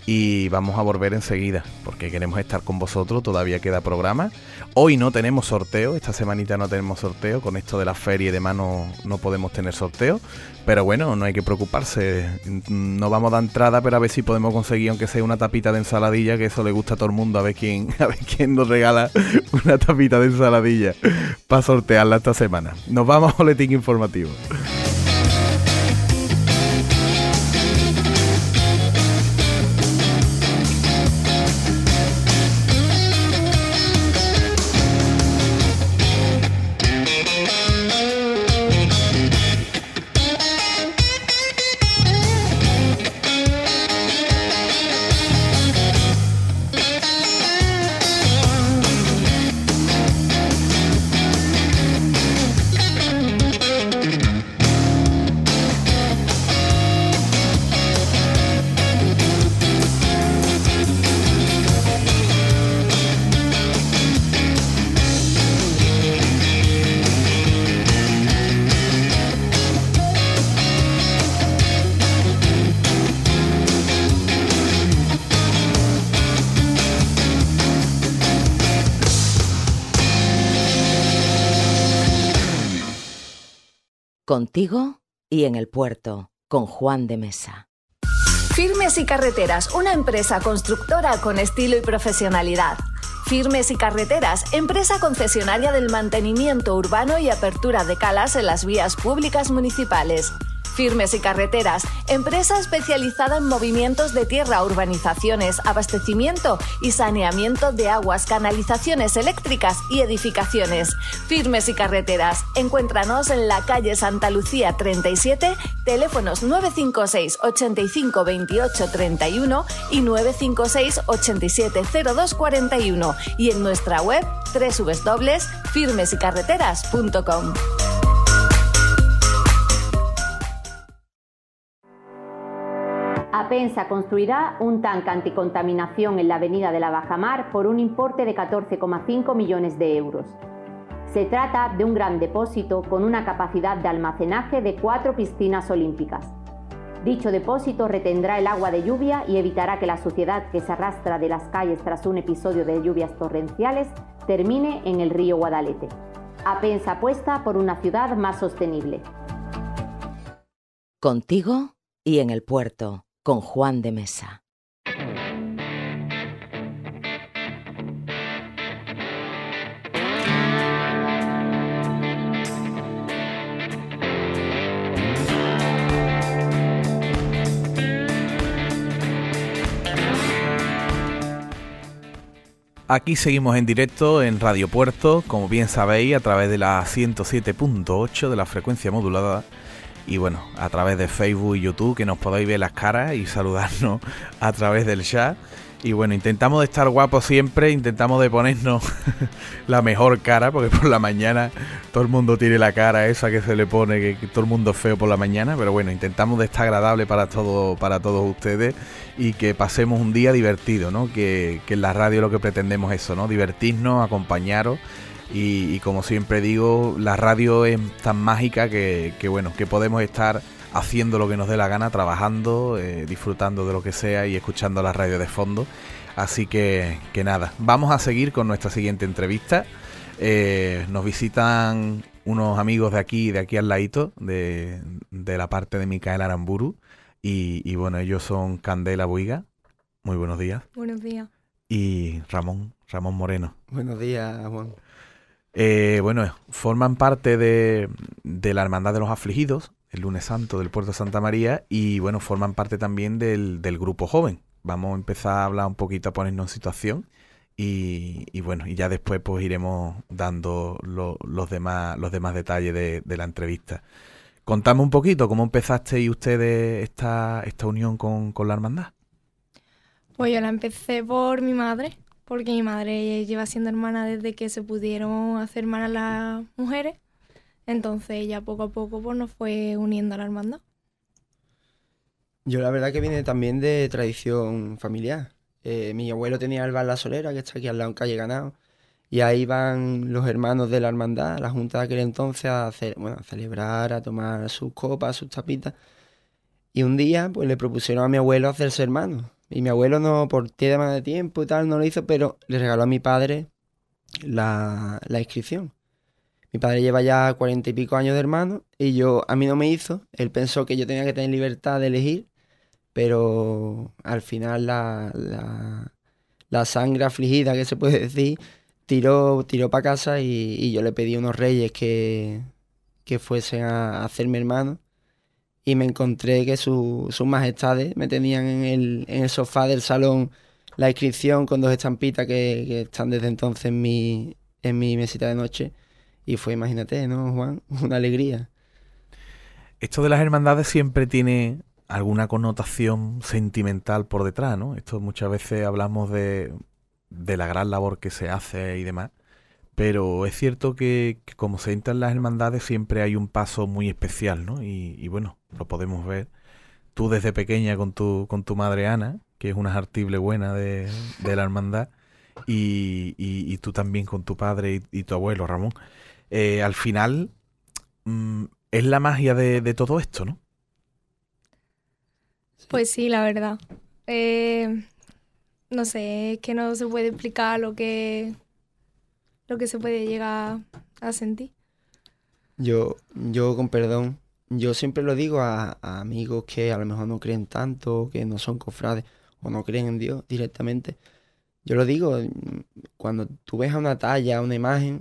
y vamos a volver enseguida porque queremos estar con vosotros, todavía queda programa. Hoy no tenemos sorteo, esta semanita no tenemos sorteo, con esto de la feria y demás no podemos tener sorteo, pero bueno, no hay que preocuparse, no vamos a dar entrada, pero a ver si podemos conseguir aunque sea una tapita de ensaladilla, que eso le gusta a todo el mundo, a ver quién nos regala una tapita de ensaladilla para sortearla esta semana. Nos vamos a boletín informativo. Contigo y en el puerto con Juan de Mesa. Firmes y Carreteras, una empresa constructora con estilo y profesionalidad. Firmes y Carreteras, empresa concesionaria del mantenimiento urbano y apertura de calas en las vías públicas municipales. Firmes y Carreteras, empresa especializada en movimientos de tierra, urbanizaciones, abastecimiento y saneamiento de aguas, canalizaciones eléctricas y edificaciones. Firmes y Carreteras, encuéntranos en la calle Santa Lucía 37, teléfonos 956 85 28 31 y 956 87 02 41 y en nuestra web www.firmesycarreteras.com. Apensa construirá un tanque anticontaminación en la avenida de la Bajamar por un importe de 14,5 millones de euros. Se trata de un gran depósito con una capacidad de almacenaje de 4 piscinas olímpicas. Dicho depósito retendrá el agua de lluvia y evitará que la suciedad que se arrastra de las calles tras un episodio de lluvias torrenciales termine en el río Guadalete. Apensa apuesta por una ciudad más sostenible. Contigo y en el puerto con Juan de Mesa. Aquí seguimos en directo en Radio Puerto, como bien sabéis, a través de la 107.8 de la frecuencia modulada. Y bueno, a través de Facebook y YouTube, que nos podéis ver las caras y saludarnos a través del chat. Y bueno, intentamos de estar guapos siempre, intentamos de ponernos la mejor cara, porque por la mañana todo el mundo tiene la cara esa que se le pone, que todo el mundo es feo por la mañana. Pero bueno, intentamos de estar agradable para todos ustedes y que pasemos un día divertido, ¿no? Que en la radio lo que pretendemos es eso, ¿no? Divertirnos, acompañaros. Y como siempre digo, la radio es tan mágica que bueno, que podemos estar haciendo lo que nos dé la gana, trabajando, disfrutando de lo que sea y escuchando la radio de fondo. Así que nada, vamos a seguir con nuestra siguiente entrevista. Nos visitan unos amigos de aquí al ladito, de la parte de Micael Aramburu. Y bueno, ellos son Candela Buiga. Muy buenos días. Buenos días. Y Ramón Moreno. Buenos días, Juan. Bueno, forman parte de la Hermandad de los Afligidos, el Lunes Santo del Puerto de Santa María, y bueno, forman parte también del grupo joven. Vamos a empezar a hablar un poquito, a ponernos en situación, y bueno, y ya después pues iremos dando los demás detalles de la entrevista. Contame un poquito, ¿cómo empezasteis ustedes esta unión con la hermandad? Pues yo la empecé por mi madre, porque mi madre lleva siendo hermana desde que se pudieron hacer hermanas las mujeres. Entonces ella poco a poco pues, nos fue uniendo a la hermandad. Yo la verdad que viene también de tradición familiar. Mi abuelo tenía el bar La Solera, que está aquí al lado en calle Ganado, y ahí van los hermanos de la hermandad, la junta de aquel entonces, a celebrar, a tomar sus copas, sus tapitas. Y un día pues le propusieron a mi abuelo hacerse hermano. Y mi abuelo no, por tema de tiempo y tal, no lo hizo, pero le regaló a mi padre la inscripción. Mi padre lleva ya 40 y pico años de hermano y a mí no me hizo. Él pensó que yo tenía que tener libertad de elegir, pero al final la sangre afligida, que se puede decir, tiró para casa y yo le pedí a unos reyes que fuesen a hacerme hermano. Y me encontré que sus majestades me tenían en el sofá del salón la inscripción con 2 estampitas que están desde entonces en mi mesita de noche. Y fue, imagínate, ¿no, Juan? Una alegría. Esto de las hermandades siempre tiene alguna connotación sentimental por detrás, ¿no? Esto muchas veces hablamos de la gran labor que se hace y demás. Pero es cierto que como se entran las hermandades siempre hay un paso muy especial, ¿no? Y bueno, lo podemos ver. Tú desde pequeña con tu madre Ana, que es una artible buena de la hermandad, y tú también con tu padre y tu abuelo Ramón. Al final es la magia de todo esto, ¿no? Pues sí, la verdad. No sé, es que no se puede explicar lo que se puede llegar a sentir. Yo con perdón, yo siempre lo digo a amigos que a lo mejor no creen tanto, que no son cofrades o no creen en Dios directamente. Yo lo digo, cuando tú ves a una talla, a una imagen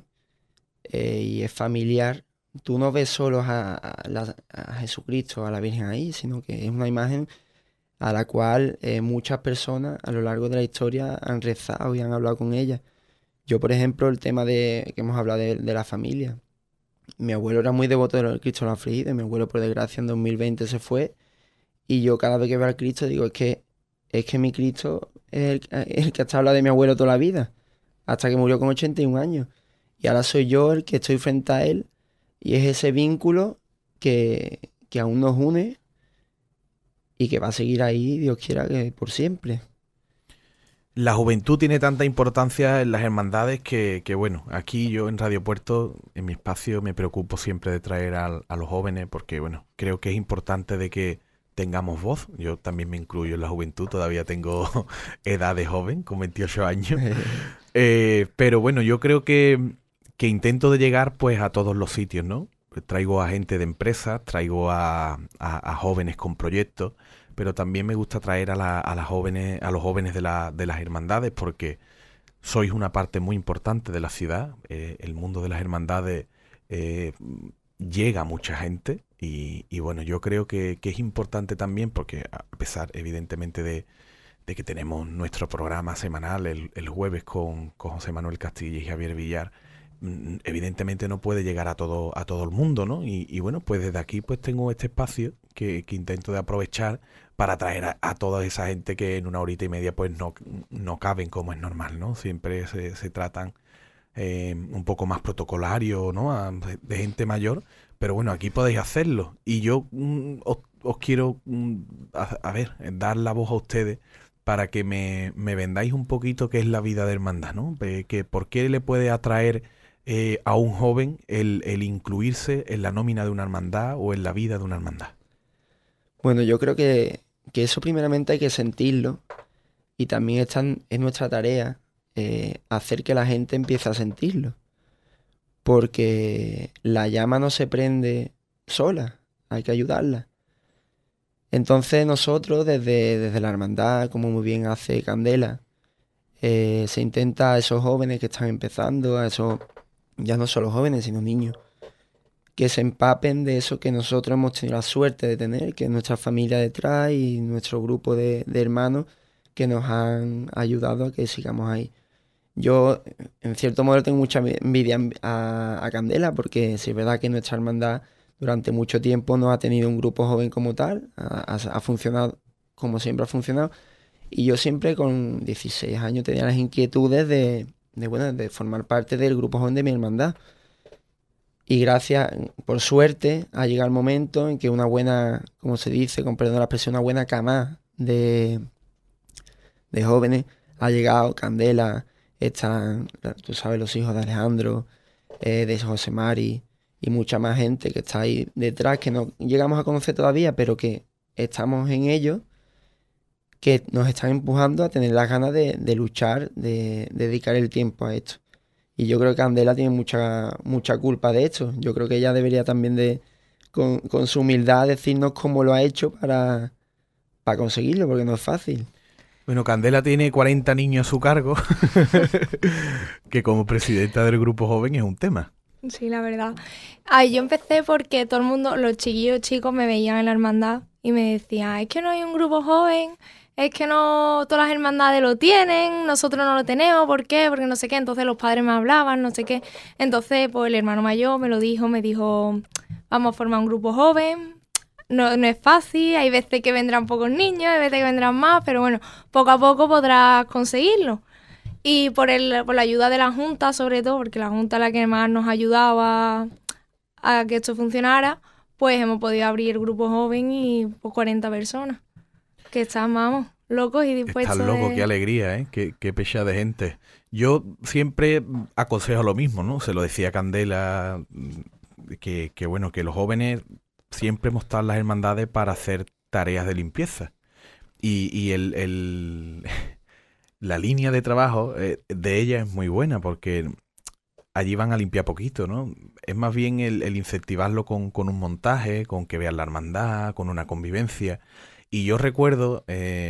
y es familiar, tú no ves solo a Jesucristo, a la Virgen ahí, sino que es una imagen a la cual muchas personas a lo largo de la historia han rezado y han hablado con ella. Yo, por ejemplo, el tema que hemos hablado de la familia. Mi abuelo era muy devoto del Cristo de la Afligida. Mi abuelo, por desgracia, en 2020 se fue. Y yo cada vez que veo al Cristo digo, es que mi Cristo es el que ha estado hablando de mi abuelo toda la vida, hasta que murió con 81 años. Y ahora soy yo el que estoy frente a él. Y es ese vínculo que aún nos une y que va a seguir ahí, Dios quiera, que por siempre. La juventud tiene tanta importancia en las hermandades que bueno, aquí yo en Radio Puerto, en mi espacio, me preocupo siempre de traer a los jóvenes porque, bueno, creo que es importante de que tengamos voz. Yo también me incluyo en la juventud, todavía tengo edad de joven, con 28 años. Pero bueno, yo creo que intento de llegar pues a todos los sitios, ¿no? Traigo a gente de empresas, traigo a jóvenes con proyectos, pero también me gusta traer a los jóvenes de las hermandades, porque sois una parte muy importante de la ciudad. El mundo de las hermandades llega a mucha gente y bueno, yo creo que es importante también, porque a pesar evidentemente de que tenemos nuestro programa semanal el jueves con José Manuel Castilla y Javier Villar, evidentemente no puede llegar a todo el mundo, ¿no? Y bueno, pues desde aquí pues tengo este espacio que intento de aprovechar para traer a toda esa gente que en una horita y media pues no caben, como es normal, ¿no? Siempre se tratan un poco más protocolario, ¿no? De gente mayor, pero bueno, aquí podéis hacerlo. Y yo os quiero, a ver, dar la voz a ustedes para que me vendáis un poquito qué es la vida de hermandad, ¿no? Que por qué le puede atraer a un joven el incluirse en la nómina de una hermandad o en la vida de una hermandad. Bueno, yo creo que eso primeramente hay que sentirlo y también es nuestra tarea hacer que la gente empiece a sentirlo. Porque la llama no se prende sola, hay que ayudarla. Entonces nosotros desde la hermandad, como muy bien hace Candela, se intenta a esos jóvenes que están empezando, a esos, ya no solo jóvenes, sino niños, que se empapen de eso que nosotros hemos tenido la suerte de tener, que es nuestra familia detrás y nuestro grupo de hermanos que nos han ayudado a que sigamos ahí. Yo, en cierto modo, tengo mucha envidia a Candela, porque sí es verdad que nuestra hermandad durante mucho tiempo no ha tenido un grupo joven como tal, ha funcionado como siempre ha funcionado, y yo siempre con 16 años tenía las inquietudes de formar parte del grupo joven de mi hermandad. Y gracias, por suerte, ha llegado el momento en que una buena, como se dice, con perdón de la expresión, una buena cama de jóvenes ha llegado. Candela, están, tú sabes, los hijos de Alejandro, de José Mari y mucha más gente que está ahí detrás, que no llegamos a conocer todavía, pero que estamos en ello, que nos están empujando a tener las ganas de luchar, de dedicar el tiempo a esto. Y yo creo que Candela tiene mucha culpa de esto. Yo creo que ella debería también con su humildad decirnos cómo lo ha hecho para conseguirlo, porque no es fácil. Bueno, Candela tiene 40 niños a su cargo, que como presidenta del grupo joven es un tema. Sí, la verdad. Ay, yo empecé porque todo el mundo, los chiquillos chicos me veían en la hermandad y me decían, es que no hay un grupo joven, es que no todas las hermandades lo tienen, nosotros no lo tenemos, ¿por qué? Porque no sé qué. Entonces los padres me hablaban, no sé qué. Entonces pues el hermano mayor me dijo, vamos a formar un grupo joven. No es fácil, hay veces que vendrán pocos niños, hay veces que vendrán más, pero bueno, poco a poco podrás conseguirlo. Y por la ayuda de la Junta, sobre todo, porque la Junta es la que más nos ayudaba a que esto funcionara, pues hemos podido abrir el grupo joven y pues 40 personas. Que están, vamos, locos y dispuestos. Están locos, qué alegría, ¿eh? Qué pecha de gente. Yo siempre aconsejo lo mismo, ¿no? Se lo decía Candela, que bueno, que los jóvenes siempre hemos estado en las hermandades para hacer tareas de limpieza. Y la línea de trabajo de ella es muy buena, porque allí van a limpiar poquito, ¿no? Es más bien el incentivarlo con un montaje, con que vean la hermandad, con una convivencia. Y yo recuerdo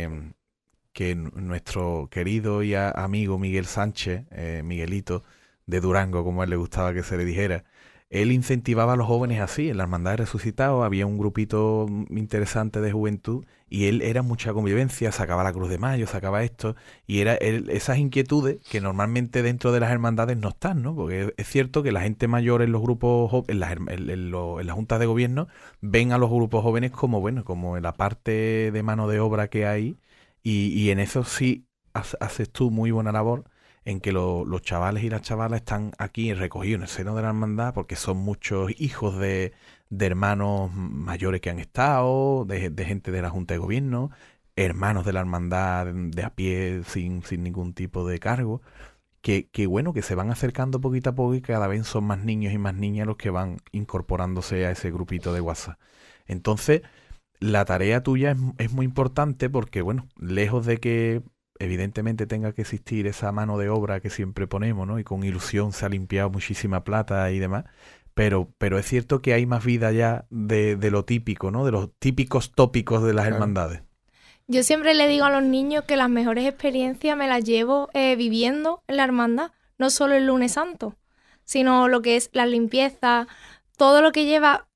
que nuestro querido y amigo Miguel Sánchez, Miguelito, de Durango, como a él le gustaba que se le dijera, él incentivaba a los jóvenes así. En la Hermandad de Resucitados había un grupito interesante de juventud y él era mucha convivencia, sacaba la Cruz de Mayo, sacaba esto, y era esas inquietudes que normalmente dentro de las hermandades no están, ¿no? Porque es cierto que la gente mayor en los grupos, en las juntas de gobierno, ven a los grupos jóvenes como, bueno, como en la parte de mano de obra que hay, y en eso sí haces tú muy buena labor, en que los chavales y las chavalas están aquí recogidos en el seno de la hermandad, porque son muchos hijos de hermanos mayores que han estado, de gente de la Junta de Gobierno, hermanos de la hermandad de a pie sin ningún tipo de cargo, que bueno, que se van acercando poquito a poco y cada vez son más niños y más niñas los que van incorporándose a ese grupito de WhatsApp. Entonces, la tarea tuya es muy importante porque, bueno, lejos de que evidentemente tenga que existir esa mano de obra que siempre ponemos, ¿no? Y con ilusión se ha limpiado muchísima plata y demás, pero es cierto que hay más vida ya de lo típico, ¿no? De los típicos tópicos de las hermandades. Yo siempre le digo a los niños que las mejores experiencias me las llevo viviendo en la hermandad, no solo el lunes santo, sino lo que es la limpieza, todo lo que lleva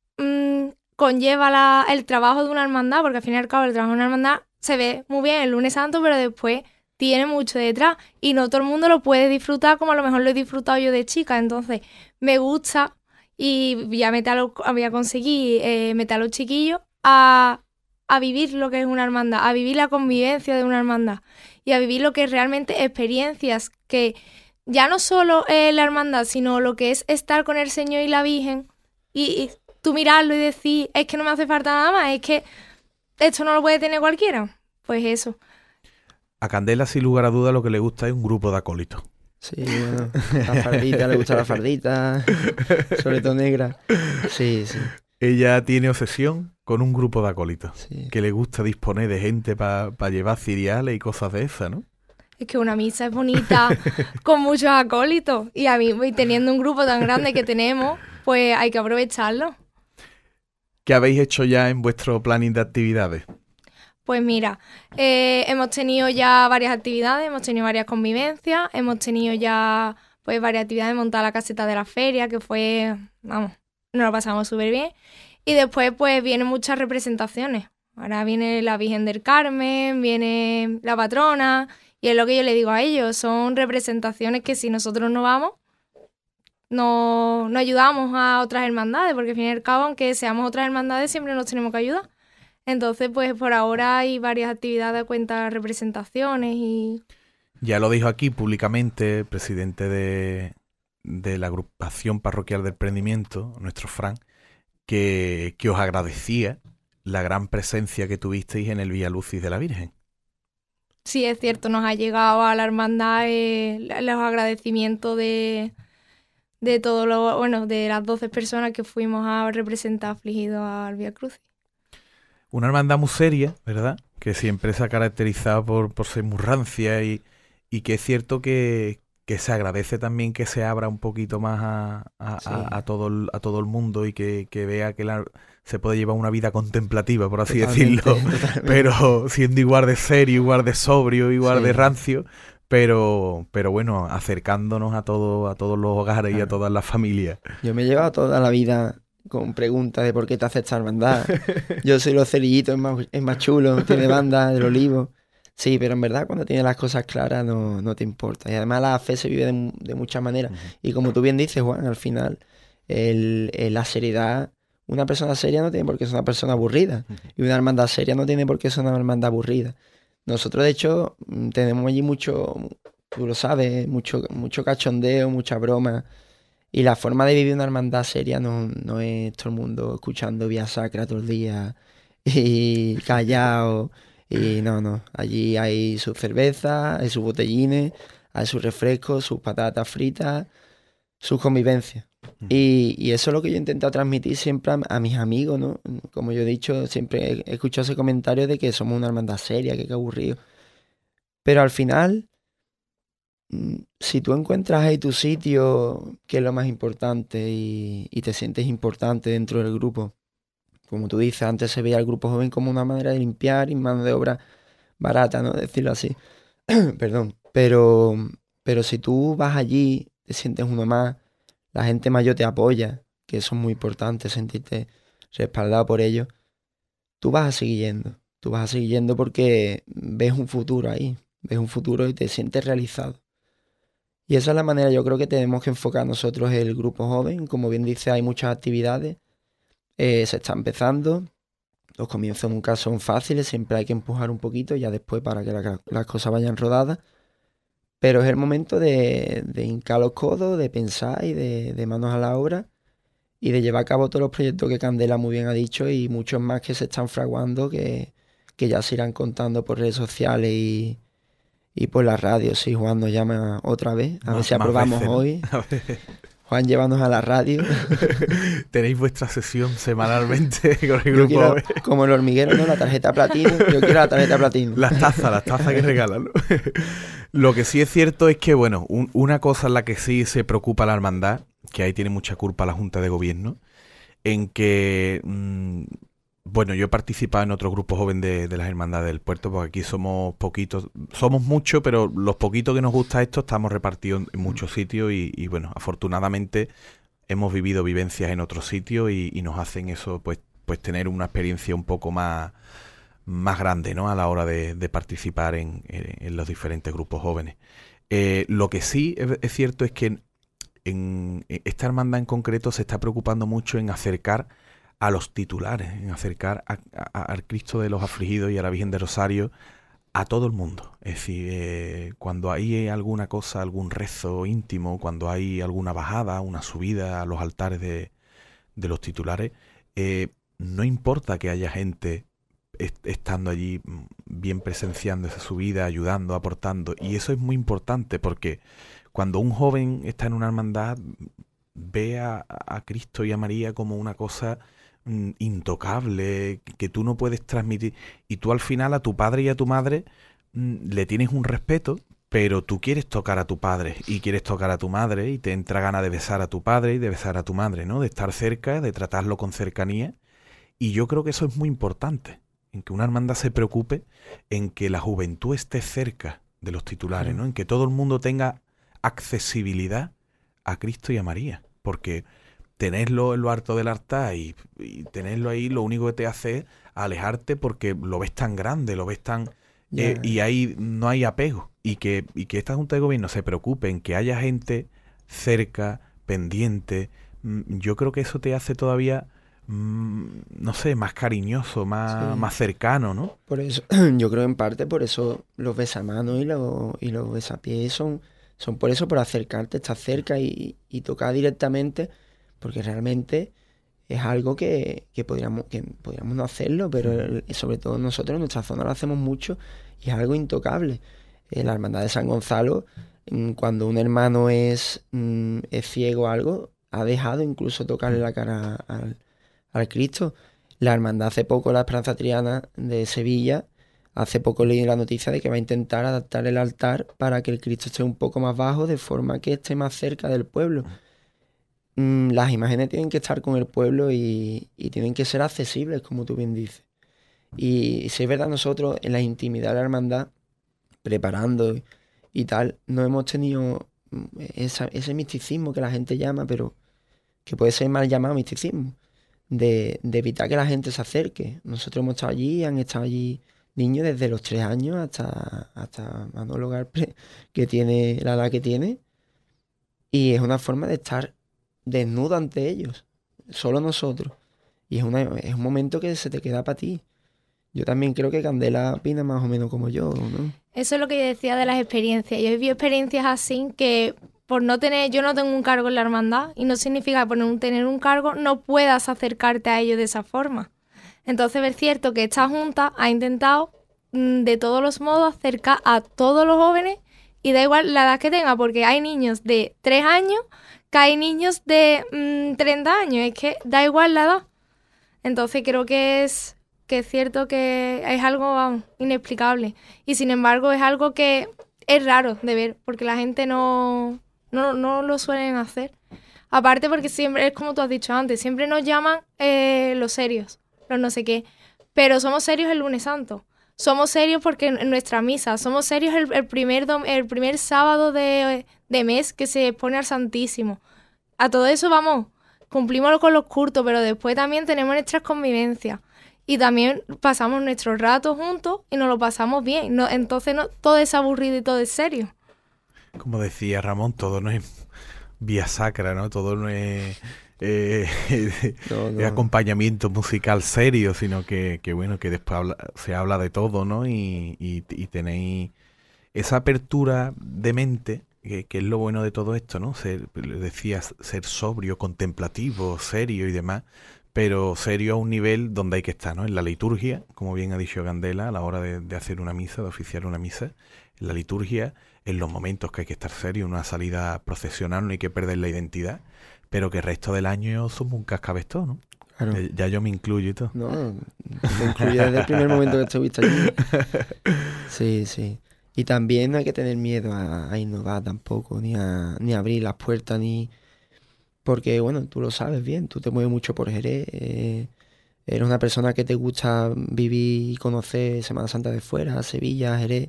conlleva el trabajo de una hermandad, porque al fin y al cabo el trabajo de una hermandad se ve muy bien el lunes santo, pero después tiene mucho detrás y no todo el mundo lo puede disfrutar como a lo mejor lo he disfrutado yo de chica. Entonces me gusta y voy a conseguir meter a los chiquillos a vivir lo que es una hermandad, a vivir la convivencia de una hermandad y a vivir lo que es realmente experiencias que ya no solo es la hermandad, sino lo que es estar con el Señor y la Virgen y tú mirarlo y decir, es que no me hace falta nada más, es que esto no lo puede tener cualquiera. Pues eso. A Candela, sin lugar a duda, lo que le gusta es un grupo de acólitos. Sí, bueno, la fardita, le gusta la fardita, sobre todo negra. Sí, sí. Ella tiene obsesión con un grupo de acólitos, Sí. que le gusta disponer de gente para llevar ciriales y cosas de esas, ¿no? Es que una misa es bonita con muchos acólitos y a mí, y teniendo un grupo tan grande que tenemos, pues hay que aprovecharlo. ¿Qué habéis hecho ya en vuestro planning de actividades? Pues mira, hemos tenido ya varias actividades, hemos tenido varias convivencias, hemos tenido ya pues varias actividades, montar la caseta de la feria, que fue, vamos, nos lo pasamos súper bien. Y después pues vienen muchas representaciones. Ahora viene la Virgen del Carmen, viene la patrona, y es lo que yo le digo a ellos, son representaciones que si nosotros no vamos, no ayudamos a otras hermandades, porque al fin y al cabo, aunque seamos otras hermandades, siempre nos tenemos que ayudar. Entonces, pues por ahora hay varias actividades a cuenta de representaciones y... Ya lo dijo aquí públicamente el presidente de la agrupación parroquial del Prendimiento, nuestro Fran, que os agradecía la gran presencia que tuvisteis en el Vía Lucis de la Virgen. Sí, es cierto, nos ha llegado a la hermandad los agradecimientos de todo lo, bueno, de las 12 personas que fuimos a representar afligidos al Vía Crucis. Una hermandad muy seria, ¿verdad? Que siempre se ha caracterizado por ser muy rancia y que es cierto que se agradece también que se abra un poquito más a todo el mundo y que vea que se puede llevar una vida contemplativa, por así decirlo, totalmente. Pero siendo igual de serio, igual de sobrio, igual de rancio, pero bueno, acercándonos a todos los hogares y a todas las familias. Yo me he llevado toda la vida con preguntas de por qué te hace esta hermandad. Yo soy los cerillitos, es más chulo, tiene banda del olivo. Sí, pero en verdad cuando tienes las cosas claras no te importa. Y además la fe se vive de muchas maneras. Y como tú bien dices, Juan, al final la seriedad, una persona seria no tiene por qué ser una persona aburrida. Y una hermandad seria no tiene por qué ser una hermandad aburrida. Nosotros, de hecho, tenemos allí mucho, tú lo sabes, mucho cachondeo, mucha broma. Y la forma de vivir una hermandad seria no es todo el mundo escuchando vía sacra todo el día y callado. Y no. Allí hay su cerveza, hay sus botellines, hay sus refrescos, sus patatas fritas, sus convivencias. Y eso es lo que yo he intentado transmitir siempre a mis amigos, ¿no? Como yo he dicho, siempre he escuchado ese comentario de que somos una hermandad seria, que qué aburrido. Pero al final, si tú encuentras ahí tu sitio, que es lo más importante, y te sientes importante dentro del grupo, como tú dices, antes se veía el grupo joven como una manera de limpiar y mano de obra barata, ¿no? Decirlo así. Perdón. Pero si tú vas allí, te sientes uno más, la gente mayor te apoya, que eso es muy importante, sentirte respaldado por ellos, tú vas a seguir yendo. Tú vas a seguir yendo porque ves un futuro ahí, ves un futuro y te sientes realizado. Y esa es la manera, yo creo que tenemos que enfocar nosotros el grupo joven. Como bien dice, hay muchas actividades, se está empezando. Los comienzos nunca son fáciles, siempre hay que empujar un poquito ya después para que las cosas vayan rodadas. Pero es el momento de hincar los codos, de pensar y de manos a la obra y de llevar a cabo todos los proyectos que Candela muy bien ha dicho y muchos más que se están fraguando que ya se irán contando por redes sociales y por la radio. Sí, Juan nos llama otra vez, a ver si aprobamos veces, ¿no? Hoy. Juan, llévanos a la radio. Tenéis vuestra sesión semanalmente con el grupo. Quiero, como el hormiguero, ¿no? La tarjeta platino. Yo quiero la tarjeta platino. Las tazas que regalan, ¿no? Lo que sí es cierto es que, bueno, una cosa en la que sí se preocupa la hermandad, que ahí tiene mucha culpa la Junta de Gobierno, en que, bueno, yo he participado en otro grupo joven de las hermandades del puerto, porque aquí somos poquitos, somos muchos, pero los poquitos que nos gusta esto estamos repartidos en muchos sitios y bueno, afortunadamente hemos vivido vivencias en otros sitios y nos hacen eso, pues tener una experiencia un poco más grande, ¿no? A la hora de participar en los diferentes grupos jóvenes. Lo que sí es cierto es que en esta hermandad en concreto se está preocupando mucho en acercar a los titulares, en acercar al Cristo de los Afligidos y a la Virgen de Rosario a todo el mundo. Es decir, cuando hay alguna cosa, algún rezo íntimo, cuando hay alguna bajada, una subida a los altares de los titulares, no importa que haya gente estando allí bien presenciando esa subida, ayudando, aportando. Y eso es muy importante porque cuando un joven está en una hermandad, ve a Cristo y a María como una cosa intocable, que tú no puedes transmitir. Y tú al final a tu padre y a tu madre le tienes un respeto, pero tú quieres tocar a tu padre y quieres tocar a tu madre y te entra gana de besar a tu padre y de besar a tu madre, ¿no? De estar cerca, de tratarlo con cercanía. Y yo creo que eso es muy importante, en que una hermandad se preocupe en que la juventud esté cerca de los titulares, ¿no? En que todo el mundo tenga accesibilidad a Cristo y a María, porque tenerlo en lo alto del altar y tenerlo ahí lo único que te hace es alejarte porque lo ves tan grande, lo ves tan... y ahí no hay apego. Y que esta Junta de Gobierno se preocupe en que haya gente cerca, pendiente, yo creo que eso te hace todavía... no sé, más cariñoso, más cercano, ¿no? Por eso, yo creo en parte por eso los besamanos y los besapiés son por eso, por acercarte, estar cerca y tocar directamente, porque realmente es algo que podríamos no hacerlo, pero sobre todo nosotros en nuestra zona lo hacemos mucho y es algo intocable. La hermandad de San Gonzalo, cuando un hermano es ciego o algo, ha dejado incluso tocarle la cara al Cristo. La hermandad hace poco, la Esperanza Triana de Sevilla, hace poco leí la noticia de que va a intentar adaptar el altar para que el Cristo esté un poco más bajo, de forma que esté más cerca del pueblo. Las imágenes tienen que estar con el pueblo y tienen que ser accesibles, como tú bien dices. Y si es verdad, nosotros en la intimidad de la hermandad, preparando y tal, no hemos tenido ese misticismo que la gente llama, pero que puede ser mal llamado misticismo. De evitar que la gente se acerque. Nosotros hemos estado allí, han estado allí niños desde los 3 años hasta Manolo Garpre, que tiene la edad que tiene, y es una forma de estar desnudo ante ellos, solo nosotros, y es un momento que se te queda para ti. Yo también creo que Candela opina más o menos como yo, ¿no? Eso es lo que yo decía de las experiencias. Yo he vivido experiencias así que yo no tengo un cargo en la hermandad y no significa que por no tener un cargo no puedas acercarte a ellos de esa forma. Entonces es cierto que esta junta ha intentado de todos los modos acercar a todos los jóvenes y da igual la edad que tenga, porque hay niños de 3 años que hay niños de 30 años, es que da igual la edad. Entonces creo que es cierto que es algo inexplicable y sin embargo es algo que es raro de ver, porque la gente no lo suelen hacer. Aparte porque siempre, es como tú has dicho antes, siempre nos llaman los serios, los no sé qué. Pero somos serios el lunes santo. Somos serios porque en nuestra misa. Somos serios el primer sábado de mes que se pone al Santísimo. A todo eso vamos, cumplimos con los cultos, pero después también tenemos nuestras convivencias. Y también pasamos nuestros ratos juntos y nos lo pasamos bien. Entonces todo es aburrido y todo es serio. Como decía Ramón, todo no es vía sacra, ¿no? Todo no es acompañamiento musical serio, sino que bueno, que después se habla de todo, ¿no? Y tenéis esa apertura de mente, que es lo bueno de todo esto, ¿no? Decías, ser sobrio, contemplativo, serio y demás, pero serio a un nivel donde hay que estar, ¿no? En la liturgia, como bien ha dicho Candela, a la hora de hacer una misa, de oficiar una misa, en la liturgia, en los momentos que hay que estar serio, en una salida procesional, no hay que perder la identidad, pero que el resto del año somos un cascabestón, ¿no? Claro. Ya yo me incluyo y todo. No, te incluyo desde el primer momento que estuviste allí. Sí, sí. Y también no hay que tener miedo a innovar tampoco, ni a abrir las puertas, porque, bueno, tú lo sabes bien, tú te mueves mucho por Jerez, eres una persona que te gusta vivir y conocer Semana Santa de fuera, Sevilla, Jerez.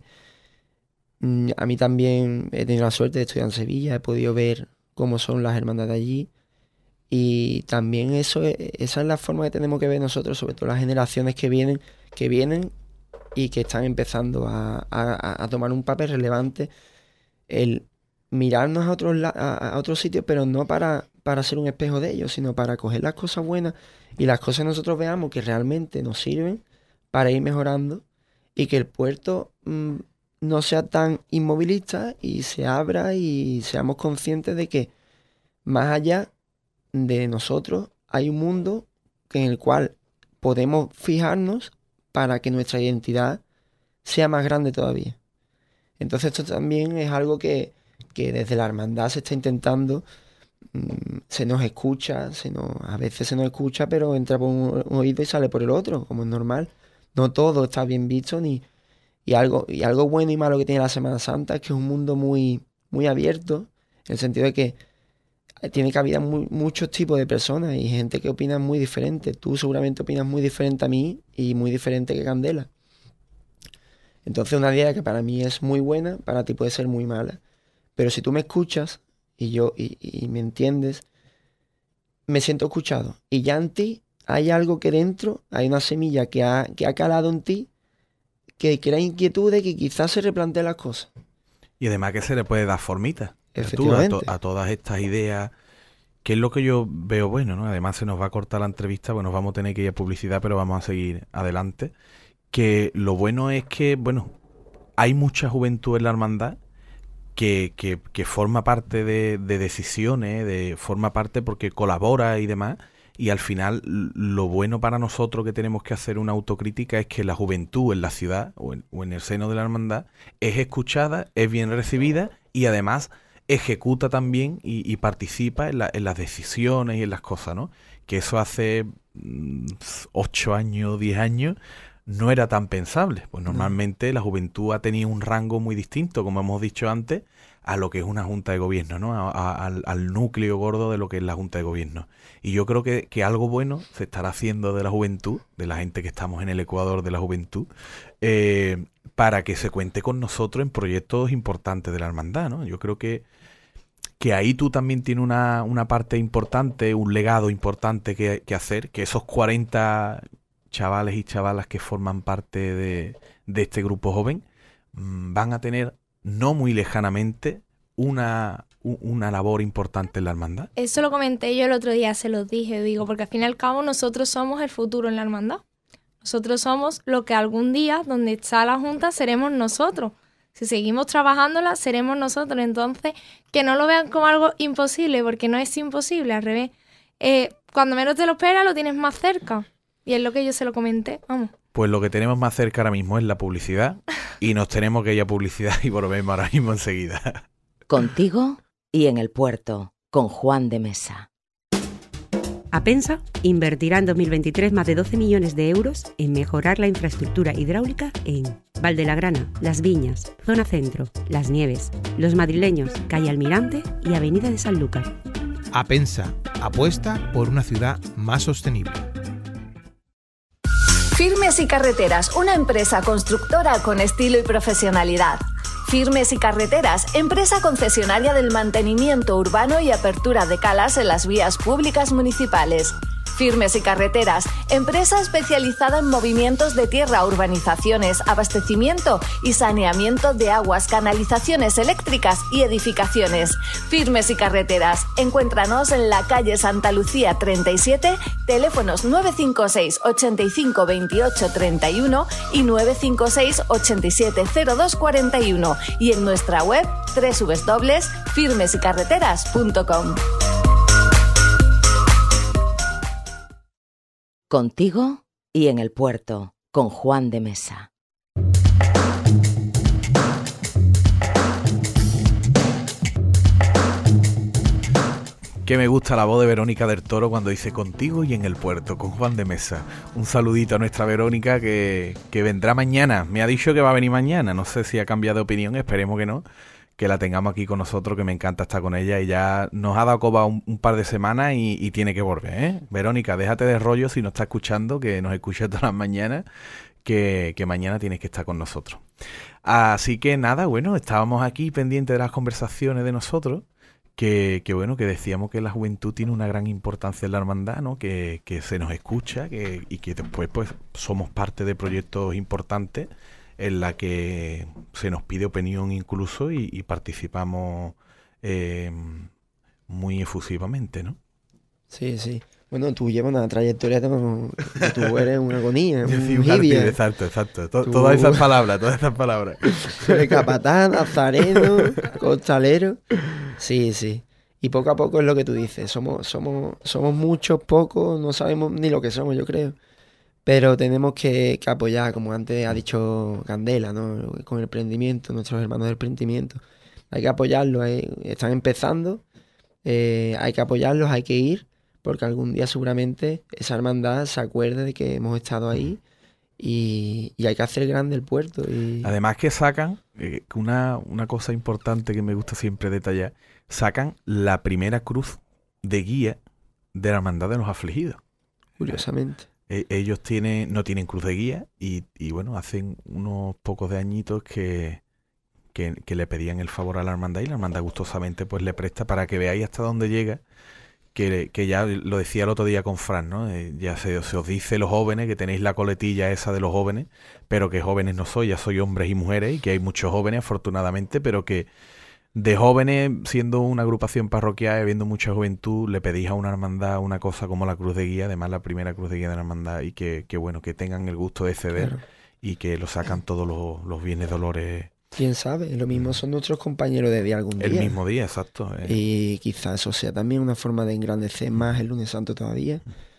A mí también he tenido la suerte de estudiar en Sevilla, he podido ver cómo son las hermandades allí, y también esa es la forma que tenemos que ver nosotros, sobre todo las generaciones que vienen y que están empezando a tomar un papel relevante, el mirarnos a otros sitios, pero no para ser un espejo de ellos, sino para coger las cosas buenas y las cosas que nosotros veamos que realmente nos sirven para ir mejorando, y que el puerto no sea tan inmovilista y se abra y seamos conscientes de que más allá de nosotros hay un mundo en el cual podemos fijarnos para que nuestra identidad sea más grande todavía. Entonces esto también es algo que desde la hermandad se está intentando, se nos escucha, a veces se nos escucha, pero entra por un oído y sale por el otro, como es normal. No todo está bien visto, y algo bueno y malo que tiene la Semana Santa es que es un mundo muy, muy abierto, en el sentido de que tiene cabida muchos tipos de personas y gente que opina muy diferente. Tú seguramente opinas muy diferente a mí y muy diferente que Candela. Entonces una idea que para mí es muy buena, para ti puede ser muy mala. Pero si tú me escuchas y me entiendes, me siento escuchado. Y ya en ti hay algo que dentro, hay una semilla que ha calado en ti, que crea inquietudes, que quizás se replantea las cosas. Y además que se le puede dar formita. Efectivamente. A todas estas ideas, que es lo que yo veo bueno, ¿no? Además se nos va a cortar la entrevista, pues nos vamos a tener que ir a publicidad, pero vamos a seguir adelante. Que lo bueno es que, bueno, hay mucha juventud en la hermandad que forma parte de decisiones, forma parte porque colabora y demás, y al final lo bueno para nosotros que tenemos que hacer una autocrítica es que la juventud en la ciudad o en el seno de la hermandad es escuchada, es bien recibida y además ejecuta también y participa en las decisiones y en las cosas, ¿no? Que eso hace 8 años, 10 años no era tan pensable. Pues normalmente la juventud ha tenido un rango muy distinto, como hemos dicho antes, a lo que es una junta de gobierno, ¿no? Al núcleo gordo de lo que es la junta de gobierno. Y yo creo que algo bueno se estará haciendo de la juventud, de la gente que estamos en el Ecuador de la juventud, para que se cuente con nosotros en proyectos importantes de la hermandad, ¿no? Yo creo que ahí tú también tienes una parte importante, un legado importante que hacer, que esos 40 chavales y chavalas que forman parte de este grupo joven van a tener no muy lejanamente una labor importante en la hermandad. Eso lo comenté yo el otro día, se los dije, porque al fin y al cabo nosotros somos el futuro en la hermandad. Nosotros somos lo que algún día, donde está la Junta, seremos nosotros. Si seguimos trabajándola, seremos nosotros. Entonces, que no lo vean como algo imposible, porque no es imposible, al revés. Cuando menos te lo esperas, lo tienes más cerca. Y es lo que yo se lo comenté, vamos. Pues lo que tenemos más cerca ahora mismo es la publicidad y nos tenemos que ir a publicidad y volvemos ahora mismo enseguida. Contigo y en el puerto, con Juan de Mesa. Apensa invertirá en 2023 más de 12 millones de euros en mejorar la infraestructura hidráulica en Valdelagrana, Las Viñas, Zona Centro, Las Nieves, Los Madrileños, Calle Almirante y Avenida de Sanlúcar. Apensa apuesta por una ciudad más sostenible. Firmes y Carreteras, una empresa constructora con estilo y profesionalidad. Firmes y Carreteras, empresa concesionaria del mantenimiento urbano y apertura de calas en las vías públicas municipales. Firmes y Carreteras, empresa especializada en movimientos de tierra, urbanizaciones, abastecimiento y saneamiento de aguas, canalizaciones eléctricas y edificaciones. Firmes y Carreteras, encuéntranos en la calle Santa Lucía 37, teléfonos 956 85 28 31 y 956 87 02 41 y en nuestra web www.firmesycarreteras.com. Contigo y en el puerto, con Juan de Mesa. Que me gusta la voz de Verónica del Toro cuando dice contigo y en el puerto, con Juan de Mesa. Un saludito a nuestra Verónica que vendrá mañana. Me ha dicho que va a venir mañana. No sé si ha cambiado de opinión, esperemos que no. Que la tengamos aquí con nosotros, que me encanta estar con ella y ya nos ha dado coba un par de semanas y tiene que volver, ¿eh? Verónica, déjate de rollo si no está escuchando, que nos escucha todas las mañanas, que mañana tienes que estar con nosotros. Así que nada, bueno, estábamos aquí pendientes de las conversaciones de nosotros, que bueno, que decíamos que la juventud tiene una gran importancia en la hermandad, ¿no? Que se nos escucha y que después pues somos parte de proyectos importantes en la que se nos pide opinión incluso y participamos muy efusivamente, ¿no? Sí, sí. Bueno, tú llevas una trayectoria, tú eres una agonía, Sí, un jibia. exacto. Todas esas palabras. Tú eres capataz, nazareno, costalero. Sí, sí. Y poco a poco es lo que tú dices. Somos muchos, pocos, no sabemos ni lo que somos, yo creo. Pero tenemos que apoyar, como antes ha dicho Candela, ¿no? Con el emprendimiento, nuestros hermanos del emprendimiento. Hay que apoyarlos, están empezando, hay que apoyarlos, hay que ir, porque algún día seguramente esa hermandad se acuerde de que hemos estado ahí y hay que hacer grande el puerto. Además que sacan, una cosa importante que me gusta siempre detallar, sacan la primera cruz de guía de la hermandad de los afligidos. Curiosamente. Ellos no tienen cruz de guía y bueno, hacen unos pocos de añitos que le pedían el favor a la hermandad y la hermandad gustosamente pues le presta para que veáis hasta dónde llega, que ya lo decía el otro día con Fran, ¿no? Ya se os dice los jóvenes que tenéis la coletilla esa de los jóvenes, pero que jóvenes no soy, ya soy hombres y mujeres y que hay muchos jóvenes afortunadamente, pero que de jóvenes, siendo una agrupación parroquial y habiendo mucha juventud, le pedís a una hermandad una cosa como la cruz de guía, además la primera cruz de guía de la hermandad, y que bueno, que tengan el gusto de ceder, claro, y que lo sacan todos los bienes dolores. ¿Quién sabe? Lo mismo son nuestros compañeros de día algún día. El mismo día, exacto. Y quizás eso sea también una forma de engrandecer más el Lunes Santo todavía.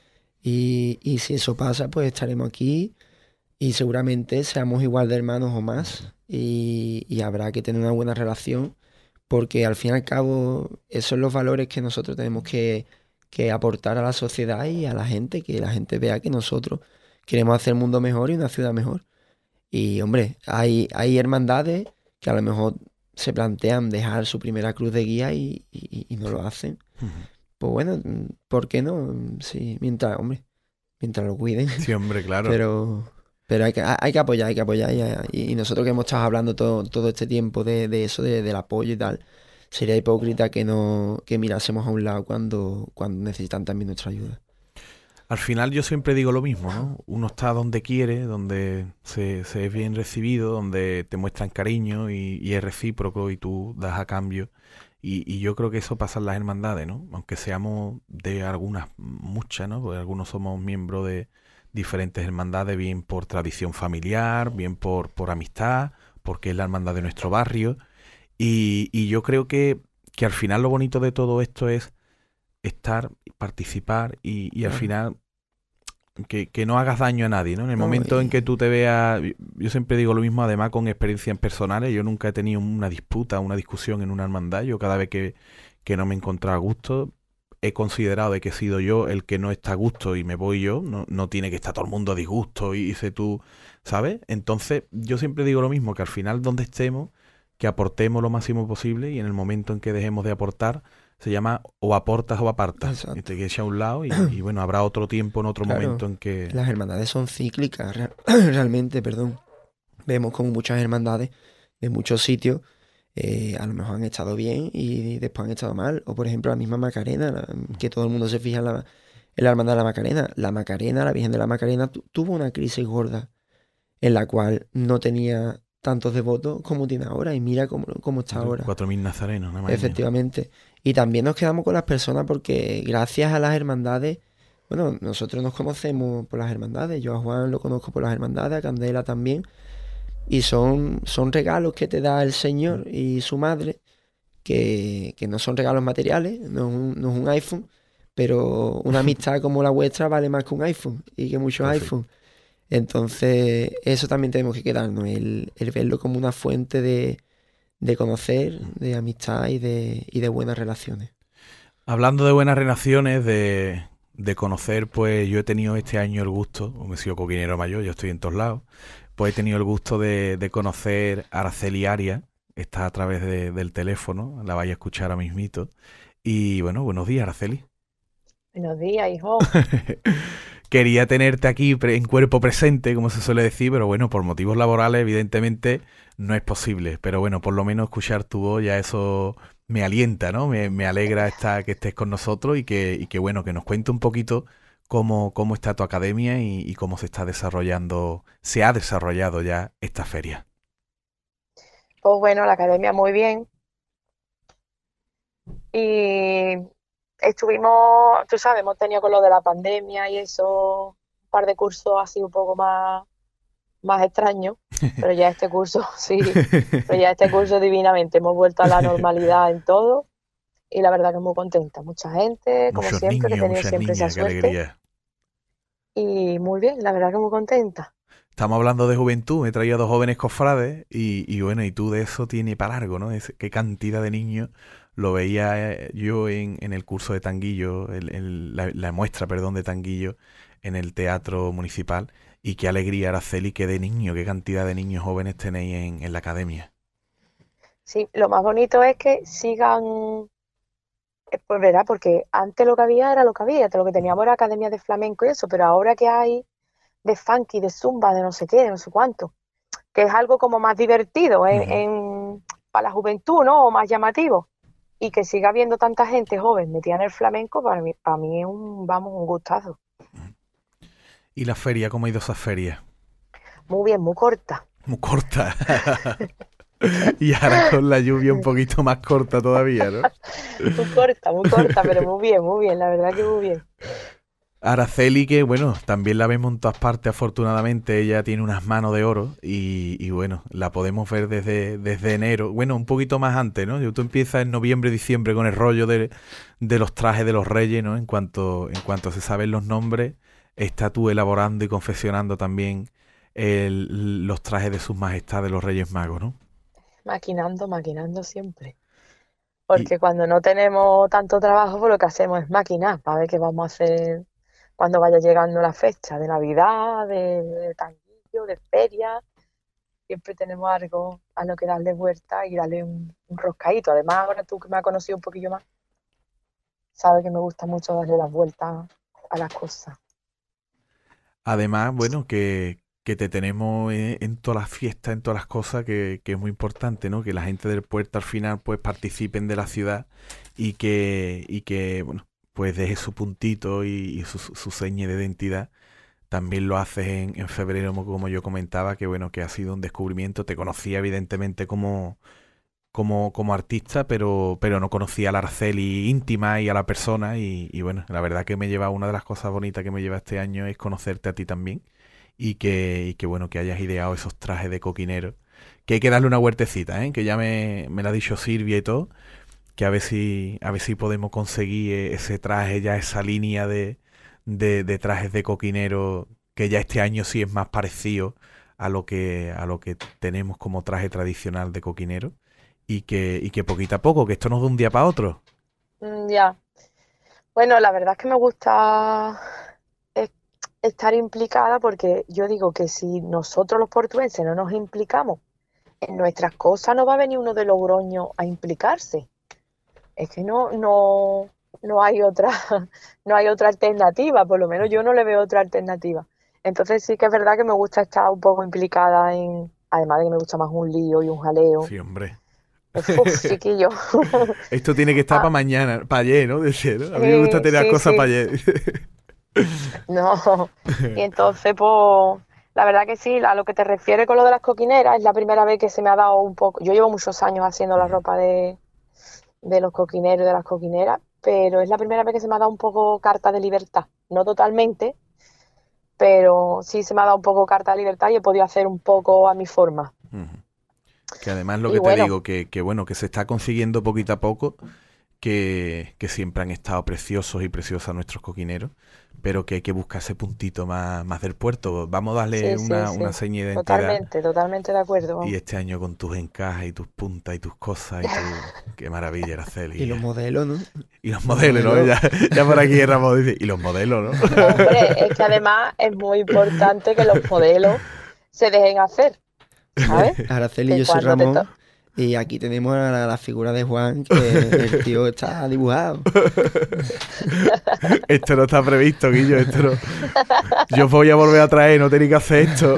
Y si eso pasa, pues estaremos aquí y seguramente seamos igual de hermanos o más. Y habrá que tener una buena relación, porque al fin y al cabo esos son los valores que nosotros tenemos que aportar a la sociedad y a la gente, que la gente vea que nosotros queremos hacer el mundo mejor y una ciudad mejor. Y hombre, hay hermandades que a lo mejor se plantean dejar su primera cruz de guía y no lo hacen. Uh-huh. Pues bueno, ¿por qué no? Sí, mientras lo cuiden. Sí, hombre, claro. Pero hay que apoyar, y nosotros que hemos estado hablando todo este tiempo de eso, del apoyo y tal, sería hipócrita que mirásemos a un lado cuando necesitan también nuestra ayuda. Al final yo siempre digo lo mismo, ¿no? Uno está donde quiere, donde se es bien recibido, donde te muestran cariño y es recíproco y tú das a cambio. Y yo creo que eso pasa en las hermandades, ¿no? Aunque seamos de muchas, ¿no? Porque algunos somos miembros de diferentes hermandades, bien por tradición familiar, bien por amistad, porque es la hermandad de nuestro barrio. Y yo creo que al final lo bonito de todo esto es estar, participar y al final que no hagas daño a nadie, ¿no? En el momento en que tú te veas, yo siempre digo lo mismo, además con experiencias personales, yo nunca he tenido una disputa, una discusión en una hermandad. Yo cada vez que no me he encontrado a gusto, he considerado de que he sido yo el que no está a gusto y me voy yo, no tiene que estar todo el mundo a disgusto y dice tú, ¿sabes? Entonces yo siempre digo lo mismo, que al final donde estemos, que aportemos lo máximo posible y en el momento en que dejemos de aportar, se llama o aportas o apartas. Exacto. Y te quedas a un lado y bueno, habrá otro tiempo, en otro Claro, momento en que... las hermandades son cíclicas, realmente, perdón. Vemos como muchas hermandades de muchos sitios a lo mejor han estado bien y después han estado mal. O por ejemplo la misma Macarena, que todo el mundo se fija en la hermandad de la Macarena. La Macarena, la Virgen de la Macarena, tuvo una crisis gorda en la cual no tenía tantos devotos como tiene ahora y mira cómo está ahora. 4.000 nazarenos, nada más. Efectivamente. Y también nos quedamos con las personas porque gracias a las hermandades, bueno, nosotros nos conocemos por las hermandades. Yo a Juan lo conozco por las hermandades, a Candela también. Y son regalos que te da el Señor y su madre, que no son regalos materiales, no es un iPhone, pero una amistad como la vuestra vale más que un iPhone y que muchos iPhones. Entonces, eso también tenemos que quedarnos, el verlo como una fuente de conocer, de amistad y de buenas relaciones. Hablando de buenas relaciones, de conocer, pues yo he tenido este año el gusto, como he sido coquinero mayor, yo estoy en todos lados, pues he tenido el gusto de conocer a Araceli Arias, está a través del teléfono, la vais a escuchar ahora mismito. Y bueno, buenos días, Araceli. Buenos días, hijo. Quería tenerte aquí en cuerpo presente, como se suele decir, pero bueno, por motivos laborales evidentemente no es posible. Pero bueno, por lo menos escuchar tu voz ya eso me alienta, ¿no? Me alegra que estés con nosotros y que bueno, que nos cuente un poquito cómo está tu academia y cómo se ha desarrollado ya esta feria. Pues bueno, la academia muy bien. Y estuvimos, tú sabes, hemos tenido con lo de la pandemia y eso, un par de cursos así un poco más extraños, pero ya este curso, sí, pero ya este curso divinamente, hemos vuelto a la normalidad en todo y la verdad que muy contenta. Mucha gente, como Muchos siempre, que he niños, tenido muchas siempre esa niñas, qué suerte. alegría. Y muy bien, la verdad que muy contenta. Estamos hablando de juventud, me he traído a 2 jóvenes cofrades y bueno, y tú de eso tiene para largo, ¿no? Qué cantidad de niños. Lo veía yo en el curso de Tanguillo, la muestra, perdón, de Tanguillo en el Teatro Municipal. Y qué alegría, Araceli, qué cantidad de niños jóvenes tenéis en la academia. Sí, lo más bonito es que sigan, pues verá, porque antes lo que había era lo que había, lo que teníamos era academias de flamenco y eso, pero ahora que hay de funky, de zumba, de no sé qué, de no sé cuánto, que es algo como más divertido para la juventud, ¿no? O más llamativo. Y que siga habiendo tanta gente joven metida en el flamenco, para mí es un gustazo. ¿Y la feria? ¿Cómo ha ido esa feria? Muy bien, muy corta. Muy corta. Y ahora con la lluvia un poquito más corta todavía, ¿no? Muy corta, pero muy bien, la verdad que muy bien. Araceli, que bueno, también la vemos en todas partes, afortunadamente, ella tiene unas manos de oro y bueno, la podemos ver desde enero, bueno, un poquito más antes, ¿no? Tú empiezas en noviembre, diciembre con el rollo de los trajes de los reyes, ¿no? En cuanto se saben los nombres, está tú elaborando y confeccionando también los trajes de sus majestades, los Reyes Magos, ¿no? Maquinando siempre. Porque cuando no tenemos tanto trabajo, pues lo que hacemos es maquinar, para ver qué vamos a hacer cuando vaya llegando la fecha de Navidad, de Tanguillo, de feria. Siempre tenemos algo a lo que darle vuelta y darle un roscadito. Además, ahora tú que me has conocido un poquillo más, sabes que me gusta mucho darle las vueltas a las cosas. Además, bueno, que te tenemos en todas las fiestas, en todas las cosas, que es muy importante, ¿no? Que la gente del puerto al final pues participen de la ciudad y que bueno, pues deje su puntito y su seña de identidad. También lo haces en febrero, como yo comentaba, que bueno, que ha sido un descubrimiento. Te conocía evidentemente como artista, pero no conocía a la Araceli íntima y a la persona y bueno, la verdad que una de las cosas bonitas que me lleva este año es conocerte a ti también y que bueno, que hayas ideado esos trajes de coquinero, que hay que darle una huertecita, que ya me la ha dicho Silvia y todo, que a ver si podemos conseguir ese traje, ya esa línea de trajes de coquinero, que ya este año sí es más parecido a lo que tenemos como traje tradicional de coquinero. Y que poquito a poco, que esto no es de un día para otro. Ya. Bueno, la verdad es que me gusta estar implicada porque yo digo que si nosotros los portuenses no nos implicamos en nuestras cosas, no va a venir uno de Logroño a implicarse. Es que no hay otra, no hay otra alternativa, por lo menos yo no le veo otra alternativa. Entonces sí que es verdad que me gusta estar un poco implicada además de que me gusta más un lío y un jaleo. Sí, hombre. Chiquillo. Esto tiene que estar para mañana, para ayer, ¿no? Decía, ¿no? A mí me gusta tener las cosas para ayer. No, y entonces pues la verdad que sí, a lo que te refieres con lo de las coquineras, es la primera vez que se me ha dado un poco, yo llevo muchos años haciendo la ropa de los coquineros y de las coquineras, pero es la primera vez que se me ha dado un poco carta de libertad, no totalmente, pero sí se me ha dado un poco carta de libertad y he podido hacer un poco a mi forma. Que además lo que te digo, que bueno, que se está consiguiendo poquito a poco, que siempre han estado preciosos y preciosas nuestros coquineros, pero que hay que buscar ese puntito más del puerto. Vamos a darle una seña de identidad. Totalmente de acuerdo. Y este año con tus encajes y tus puntas y tus cosas, qué maravilla, Araceli. Y los modelos, ¿no? Y los modelos, ¿no? Ya por aquí Ramón dice, y los modelos, ¿no? Hombre, es que además es muy importante que los modelos se dejen hacer, ¿sabes? Araceli, yo soy Ramón. Y aquí tenemos a la figura de Juan, que el tío está dibujado. Esto no está previsto, Guillo, esto no. Yo voy a volver a traer, no tenéis que hacer esto.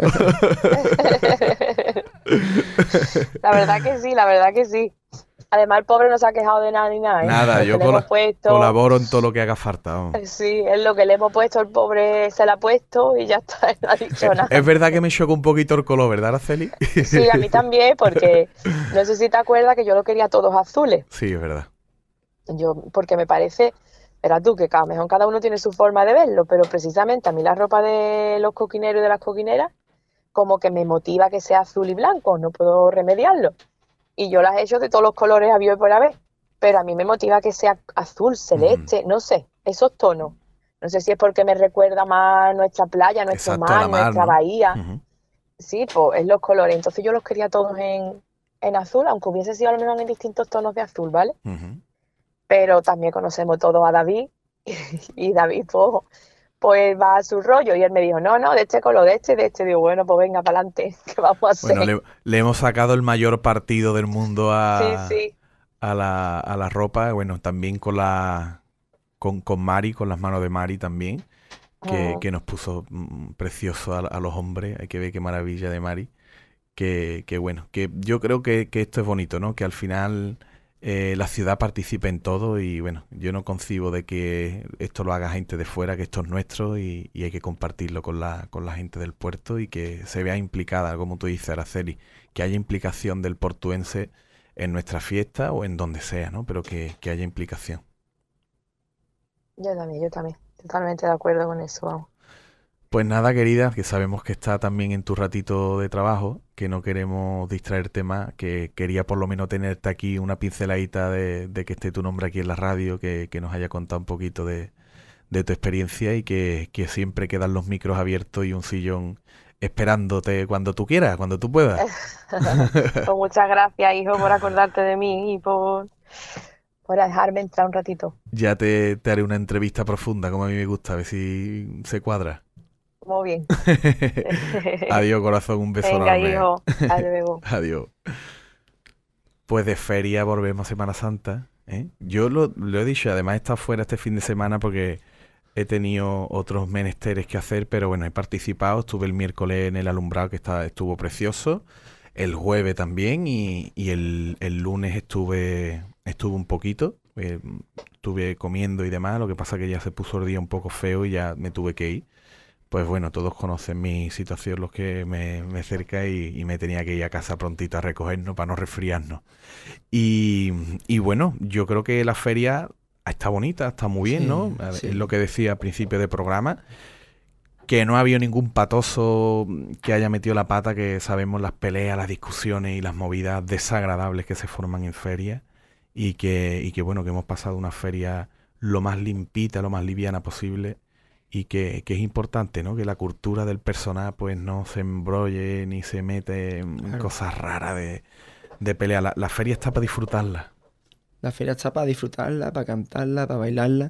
La verdad que sí. Además, el pobre no se ha quejado de nada ni nada. Nada, yo colaboro en todo lo que haga falta. Vamos. Sí, es lo que le hemos puesto, el pobre se la ha puesto y ya está, no ha dicho nada. Es verdad que me chocó un poquito el color, ¿verdad, Araceli? Sí, a mí también, porque no sé si te acuerdas que yo lo quería todos azules. Sí, es verdad. Porque me parece, verás tú, que cada uno tiene su forma de verlo, pero precisamente a mí la ropa de los coquineros y de las coquineras como que me motiva que sea azul y blanco, no puedo remediarlo. Y yo las he hecho de todos los colores habido y por haber, pero a mí me motiva que sea azul, celeste, no sé, esos tonos. No sé si es porque me recuerda más nuestra playa, nuestro mar, nuestra bahía. Sí, pues es los colores. Entonces yo los quería todos en azul, aunque hubiese sido a lo mejor en distintos tonos de azul, ¿vale? Pero también conocemos todos a David y David pues va a su rollo y él me dijo, no, de este color, de este. Digo, bueno, pues venga, para adelante, ¿qué vamos a hacer? Bueno, le hemos sacado el mayor partido del mundo a la ropa, bueno, también con Mari, con las manos de Mari también, que nos puso precioso a los hombres. Hay que ver qué maravilla de Mari, que bueno, que yo creo que esto es bonito, ¿no? Que al final la ciudad participe en todo y bueno, yo no concibo de que esto lo haga gente de fuera, que esto es nuestro y hay que compartirlo con la gente del puerto y que se vea implicada, como tú dices, Araceli, que haya implicación del portuense en nuestra fiesta o en donde sea, ¿no? Pero que haya implicación. Yo también, totalmente de acuerdo con eso, vamos. Pues nada, querida, que sabemos que está también en tu ratito de trabajo, que no queremos distraerte más, que quería por lo menos tenerte aquí una pinceladita de que esté tu nombre aquí en la radio, que nos haya contado un poquito de tu experiencia y que siempre quedan los micros abiertos y un sillón esperándote cuando tú quieras, cuando tú puedas. Pues muchas gracias, hijo, por acordarte de mí y por dejarme entrar un ratito. Ya te haré una entrevista profunda, como a mí me gusta, a ver si se cuadra. Muy bien. Adiós, corazón, un beso enorme. Venga, hijo, adiós. Adiós. Pues de feria volvemos a Semana Santa, ¿eh? Yo lo he dicho, además he estado fuera este fin de semana porque he tenido otros menesteres que hacer, pero bueno, he participado, estuve el miércoles en el alumbrado que estuvo precioso, el jueves también y el lunes estuve un poquito, estuve comiendo y demás, lo que pasa que ya se puso el día un poco feo y ya me tuve que ir. Pues bueno, todos conocen mi situación, los que me cerca y me tenía que ir a casa prontito a recogernos para no resfriarnos. Y bueno, yo creo que la feria está bonita, está muy bien, ¿no? Sí. Es lo que decía al principio del programa, que no ha habido ningún patoso que haya metido la pata, que sabemos las peleas, las discusiones y las movidas desagradables que se forman en feria y que bueno, que hemos pasado una feria lo más limpita, lo más liviana posible. Y que es importante, ¿no? Que la cultura del personal pues no se embrolle ni se mete en cosas raras de pelea. La feria está para disfrutarla. La feria está para disfrutarla, para cantarla, para bailarla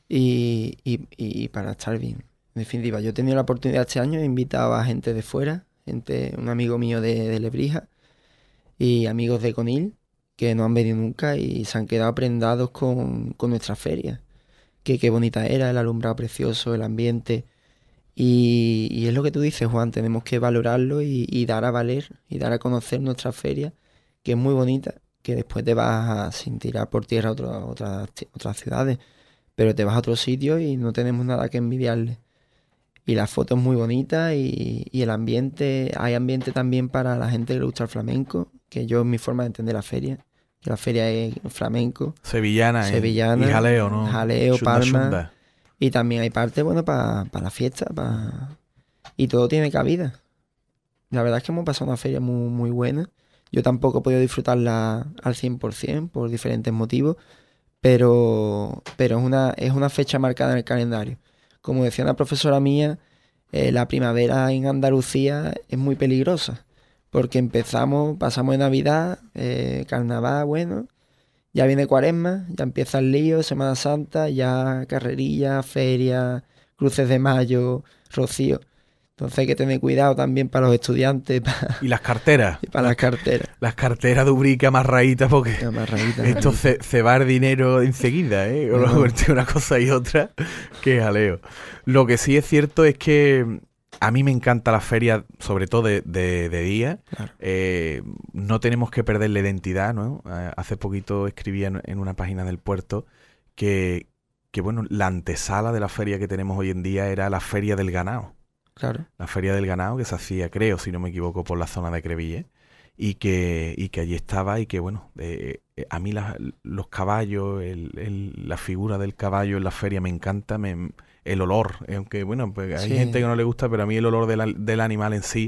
y para estar bien. En definitiva, yo he tenido la oportunidad este año, he invitado a gente de fuera, un amigo mío de Lebrija y amigos de Conil, que no han venido nunca y se han quedado prendados con nuestra feria. Que qué bonita era, el alumbrado precioso, el ambiente. Y es lo que tú dices, Juan, tenemos que valorarlo y dar a valer y dar a conocer nuestra feria, que es muy bonita, que después te vas sin tirar por tierra a otras ciudades, pero te vas a otro sitio y no tenemos nada que envidiarle. Y la foto es muy bonita y el ambiente, hay ambiente también para la gente que le gusta el flamenco, que yo es mi forma de entender la feria, que la feria es flamenco. Sevillana, y jaleo, ¿no? Jaleo, Chunda, palma. chunda. Y también hay parte, bueno, para la fiesta, y todo tiene cabida. La verdad es que hemos pasado una feria muy, muy buena. Yo tampoco he podido disfrutarla al 100% por diferentes motivos, pero es una fecha marcada en el calendario. Como decía una profesora mía, la primavera en Andalucía es muy peligrosa, porque pasamos de Navidad, Carnaval, bueno, ya viene Cuaresma, ya empieza el lío, Semana Santa, ya carrerilla, feria, cruces de mayo, rocío. Entonces hay que tener cuidado también para los estudiantes. Y las carteras. Y para las carteras. Las carteras de Ubrique amarraditas, porque esto se va el dinero enseguida, ¿eh? Una cosa y otra, que jaleo. Lo que sí es cierto es que a mí me encanta la feria, sobre todo de día. Claro. No tenemos que perder la identidad, ¿no? Hace poquito escribía en una página del puerto que bueno, la antesala de la feria que tenemos hoy en día era la Feria del Ganado. Claro. La Feria del Ganado, que se hacía, creo, si no me equivoco, por la zona de Crevillé, y que allí estaba, y que bueno, a mí los caballos, la figura del caballo en la feria me encanta, el olor, aunque bueno, pues hay gente que no le gusta, pero a mí el olor del animal en sí,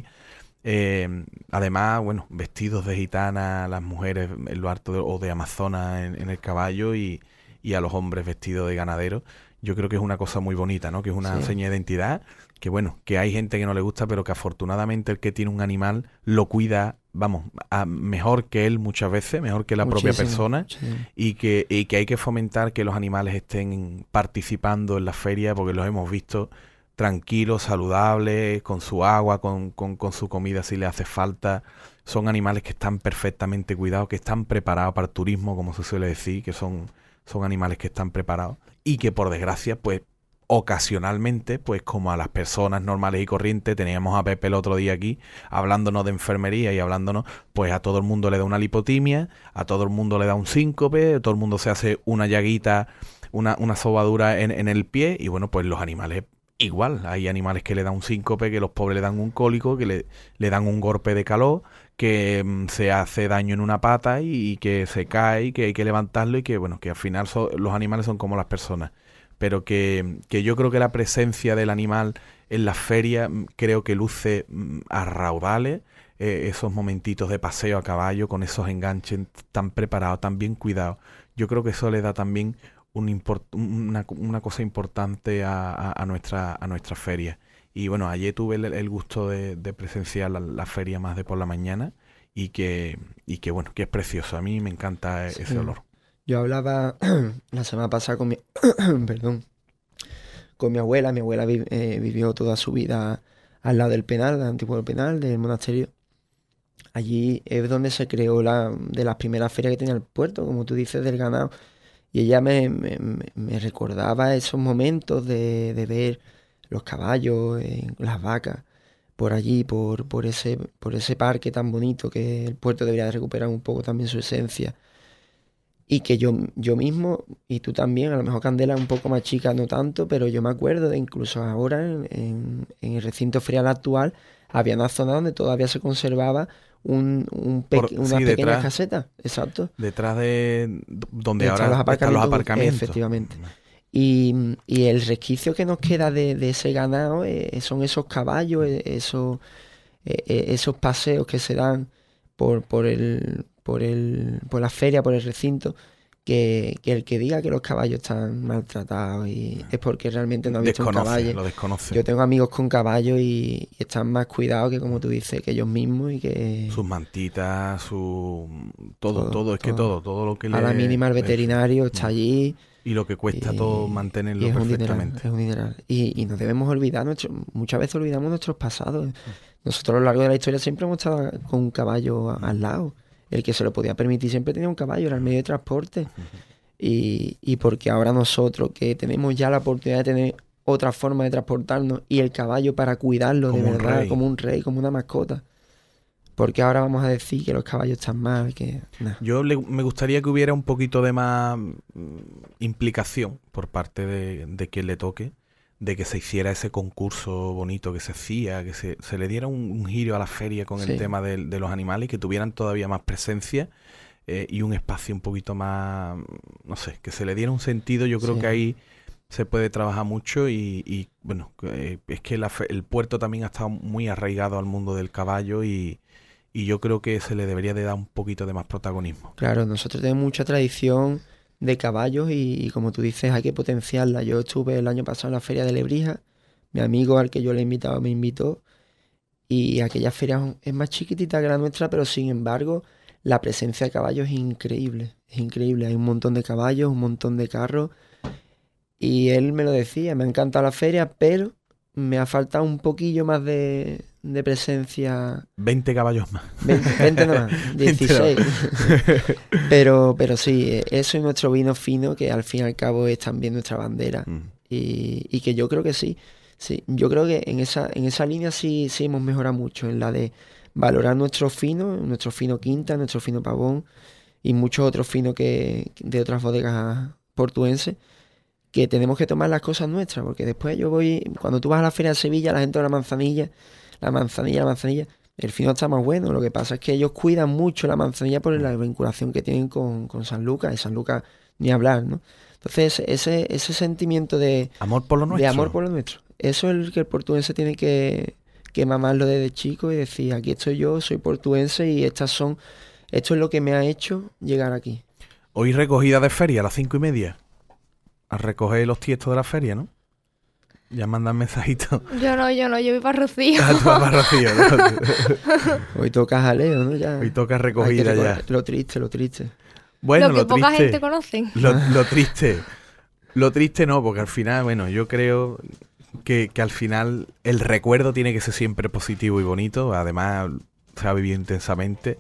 además, bueno, vestidos de gitana, las mujeres en lo alto o de amazona en el caballo, y a los hombres vestidos de ganadero, yo creo que es una cosa muy bonita, ¿no? Que es una seña de identidad, que bueno, que hay gente que no le gusta, pero que afortunadamente el que tiene un animal lo cuida, vamos, mejor que él muchas veces, mejor que la propia persona, y que hay que fomentar que los animales estén participando en la feria, porque los hemos visto tranquilos, saludables, con su agua, con su comida si le hace falta. Son animales que están perfectamente cuidados, que están preparados para el turismo, como se suele decir, que son animales que están preparados y que por desgracia, pues ocasionalmente, pues como a las personas normales y corrientes, teníamos a Pepe el otro día aquí hablándonos de enfermería y hablándonos, pues a todo el mundo le da una lipotimia, a todo el mundo le da un síncope, a todo el mundo se hace una llaguita, una sobadura en el pie, y bueno, pues los animales igual, hay animales que le dan un síncope, que los pobres le dan un cólico, que le dan un golpe de calor, que se hace daño en una pata y que se cae y que hay que levantarlo, y que bueno, que al final los animales son como las personas, pero que yo creo que la presencia del animal en las ferias creo que luce a raudales, esos momentitos de paseo a caballo con esos enganches tan preparados, tan bien cuidados. Yo creo que eso le da también una cosa importante a nuestra feria. Y bueno, ayer tuve el gusto de presenciar la feria más de por la mañana, y que bueno, que es precioso. A mí me encanta ese olor. Yo hablaba la semana pasada con mi con mi abuela. Mi abuela vivió toda su vida al lado del penal, del antiguo penal, del monasterio. Allí es donde se creó de las primeras ferias que tenía el puerto, como tú dices, del ganado. Y ella me recordaba esos momentos de ver los caballos, las vacas, por allí, por ese parque tan bonito, que el puerto debería de recuperar un poco también su esencia. Y que yo mismo, y tú también, a lo mejor Candela un poco más chica, no tanto, pero yo me acuerdo de incluso ahora en el recinto ferial actual, había una zona donde todavía se conservaba una pequeña caseta, exacto. Detrás de donde ahora están los aparcamientos. Efectivamente. Y el resquicio que nos queda de ese ganado son esos caballos, esos paseos que se dan por la feria, por el recinto, que el que diga que los caballos están maltratados es porque realmente no ha visto un caballo. Lo desconoce. Yo tengo amigos con caballos y están más cuidados que, como tú dices, que ellos mismos, y que sus mantitas, todo lo que a la mínima el veterinario está allí. Y lo que cuesta todo mantenerlo y es perfectamente. Es un dineral. Y no debemos olvidar, muchas veces olvidamos nuestros pasados. Nosotros a lo largo de la historia siempre hemos estado con un caballo al lado. El que se lo podía permitir siempre tenía un caballo, era el medio de transporte. Y porque ahora nosotros, que tenemos ya la oportunidad de tener otra forma de transportarnos y el caballo para cuidarlo de verdad, como un rey, como una mascota, porque ahora vamos a decir que los caballos están mal, que... Nah. Me gustaría que hubiera un poquito de más implicación por parte de quien le toque, de que se hiciera ese concurso bonito que se hacía, que se le diera un giro a la feria con el tema de los animales y que tuvieran todavía más presencia y un espacio un poquito más, no sé, que se le diera un sentido. Yo creo que ahí se puede trabajar mucho y bueno, es que el puerto también ha estado muy arraigado al mundo del caballo y yo creo que se le debería de dar un poquito de más protagonismo. Claro, nosotros tenemos mucha tradición de caballos y como tú dices, hay que potenciarla. Yo estuve el año pasado en la feria de Lebrija, mi amigo al que yo le he invitado me invitó, y aquella feria es más chiquitita que la nuestra, pero sin embargo la presencia de caballos es increíble, hay un montón de caballos, un montón de carros, y él me lo decía, me ha encantado la feria, pero me ha faltado un poquillo más de presencia. 20 caballos más. 20 no más, 16. pero sí, eso y nuestro vino fino, que al fin y al cabo es también nuestra bandera. Y que yo creo que sí. Yo creo que en esa línea sí hemos mejorado mucho, en la de valorar nuestro fino Quinta, nuestro fino Pavón y muchos otros finos de otras bodegas portuenses, que tenemos que tomar las cosas nuestras, porque después cuando tú vas a la feria de Sevilla, la gente de la manzanilla, el fino está más bueno. Lo que pasa es que ellos cuidan mucho la manzanilla por la vinculación que tienen con San Lucas, y San Lucas ni hablar, ¿no? Entonces ese sentimiento de amor por lo nuestro, eso es el que el portuense tiene que mamarlo desde chico y decir, aquí estoy yo, soy portuense y esto es lo que me ha hecho llegar aquí. Hoy recogida de feria a las 5:30. A recoger los tiestos de la feria, ¿no? Ya mandan mensajitos. Yo no, yo voy para Rocío. Tú vas para Rocío, ¿no? Hoy toca jaleo, ¿no? Ya. Hoy toca recogida ya. Lo triste. Bueno, lo que poca gente conoce. Lo triste no, porque al final, bueno, yo creo que al final el recuerdo tiene que ser siempre positivo y bonito. Además, se ha vivido intensamente.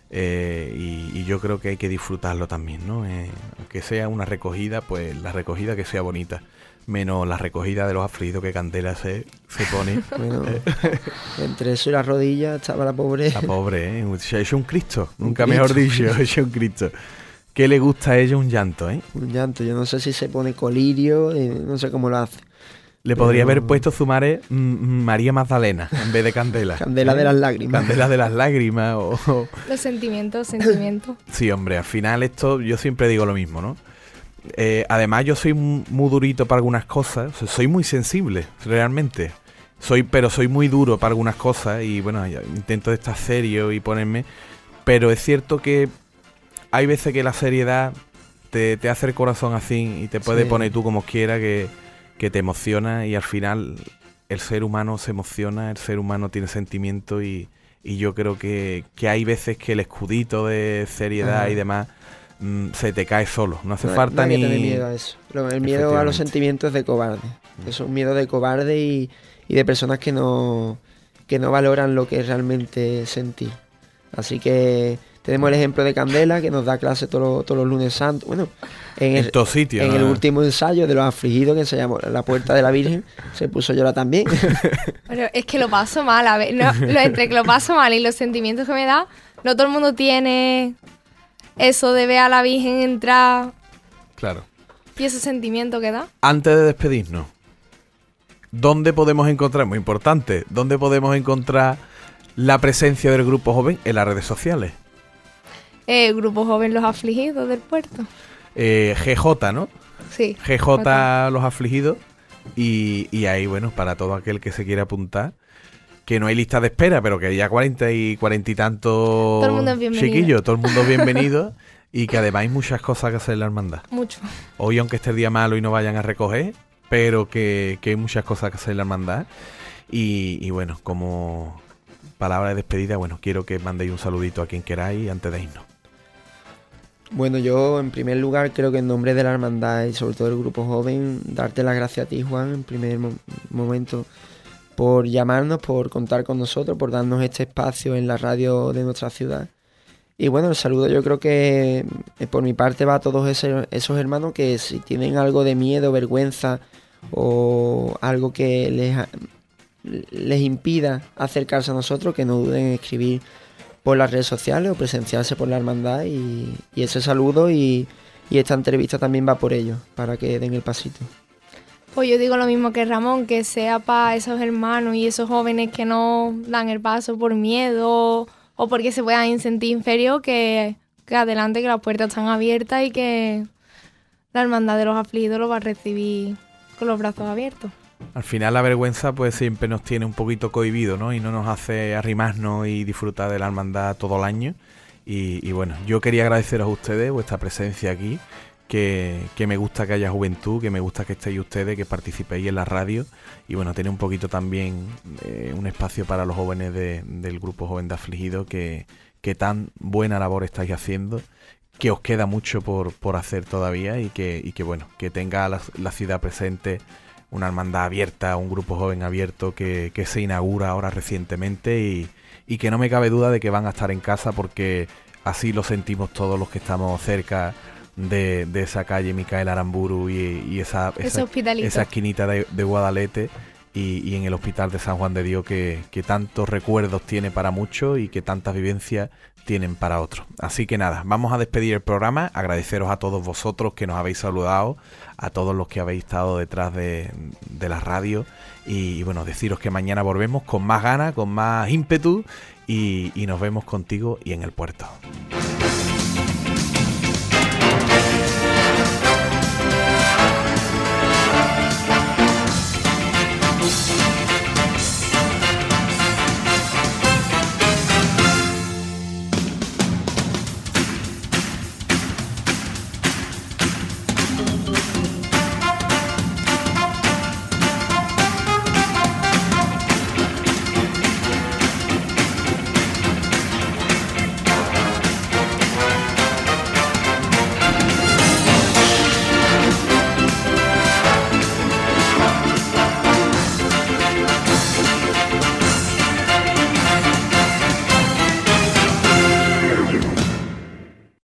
Y yo creo que hay que disfrutarlo también, ¿no? Aunque sea una recogida, pues la recogida que sea bonita. Menos la recogida de los afligidos que Candela se pone. Bueno, entre eso y las rodillas estaba la pobre. La pobre, ¿eh? Se ha hecho un Cristo, nunca mejor dicho, ha hecho un Cristo. ¿Qué le gusta a ella? Un llanto, ¿eh? Un llanto, yo no sé si se pone colirio, no sé cómo lo hace. Le podría haber puesto Zumare María Magdalena en vez de Candela. Candela de las lágrimas. Candela de las lágrimas o... Los sentimientos. Sí, hombre, al final esto yo siempre digo lo mismo, ¿no? Además yo soy muy durito para algunas cosas, o sea, soy muy sensible, realmente. Pero soy muy duro para algunas cosas y bueno, intento estar serio y ponerme... Pero es cierto que hay veces que la seriedad te hace el corazón así y te puede poner tú como quieras, que te emociona, y al final el ser humano se emociona, el ser humano tiene sentimiento y yo creo que hay veces que el escudito de seriedad y demás se te cae solo, no hace falta ni... No hay que tener miedo a eso. El miedo a los sentimientos es de cobarde, es un miedo de cobarde y de personas que no valoran lo que es realmente sentir. Así que tenemos el ejemplo de Candela, que nos da clase todos los lunes santos. Bueno, en todos sitios, en el último ensayo de los afligidos, que se llamó La Puerta de la Virgen, se puso a llorar también. Pero es que lo paso mal, a ver, entre que lo paso mal y los sentimientos que me da, no todo el mundo tiene eso de ver a la Virgen entrar. Claro. Y ese sentimiento que da. Antes de despedirnos, ¿dónde podemos encontrar, muy importante, dónde podemos encontrar la presencia del Grupo Joven en las redes sociales? Grupo Joven Los Afligidos del puerto. GJ, ¿no? Sí. GJ Los Afligidos. Y ahí, bueno, para todo aquel que se quiera apuntar, que no hay lista de espera, pero que ya 40 y tantos todo el mundo es bienvenido. Chiquillos, todo el mundo bienvenido. Y que además hay muchas cosas que hacer en la hermandad. Mucho. Hoy, aunque esté el día malo y no vayan a recoger, pero que hay muchas cosas que hacer en la hermandad. Y bueno, como palabra de despedida, bueno, quiero que mandéis un saludito a quien queráis antes de irnos. Bueno, yo en primer lugar creo que en nombre de la hermandad y sobre todo del grupo joven, darte las gracias a ti, Juan, en primer momento, por llamarnos, por contar con nosotros, por darnos este espacio en la radio de nuestra ciudad. Y bueno, el saludo yo creo que por mi parte va a todos esos hermanos que si tienen algo de miedo, vergüenza o algo que les impida acercarse a nosotros, que no duden en escribir por las redes sociales o presenciarse por la hermandad, y ese saludo y esta entrevista también va por ellos, para que den el pasito. Pues yo digo lo mismo que Ramón, que sea para esos hermanos y esos jóvenes que no dan el paso por miedo o porque se puedan sentir inferior, que adelante, que las puertas están abiertas y que la hermandad de los afligidos lo va a recibir con los brazos abiertos. Al final la vergüenza pues siempre nos tiene un poquito cohibido, ¿no? Y no nos hace arrimarnos y disfrutar de la hermandad todo el año. Y bueno, yo quería agradeceros a ustedes vuestra presencia aquí, que me gusta que haya juventud, que me gusta que estéis ustedes, que participéis en la radio. Y bueno, tener un poquito también un espacio para los jóvenes del grupo Joven de Afligidos, que tan buena labor estáis haciendo, que os queda mucho por hacer todavía y que bueno, que tenga la ciudad presente una hermandad abierta, un grupo joven abierto que se inaugura ahora recientemente y que no me cabe duda de que van a estar en casa, porque así lo sentimos todos los que estamos cerca de esa calle Micael Aramburu y esa esquinita de Guadalete y en el Hospital de San Juan de Dios, que tantos recuerdos tiene para muchos y que tantas vivencias tienen para otros. Así que nada, vamos a despedir el programa, agradeceros a todos vosotros que nos habéis saludado, a todos los que habéis estado detrás de la radio y bueno, deciros que mañana volvemos con más ganas, con más ímpetu y nos vemos contigo y en el puerto.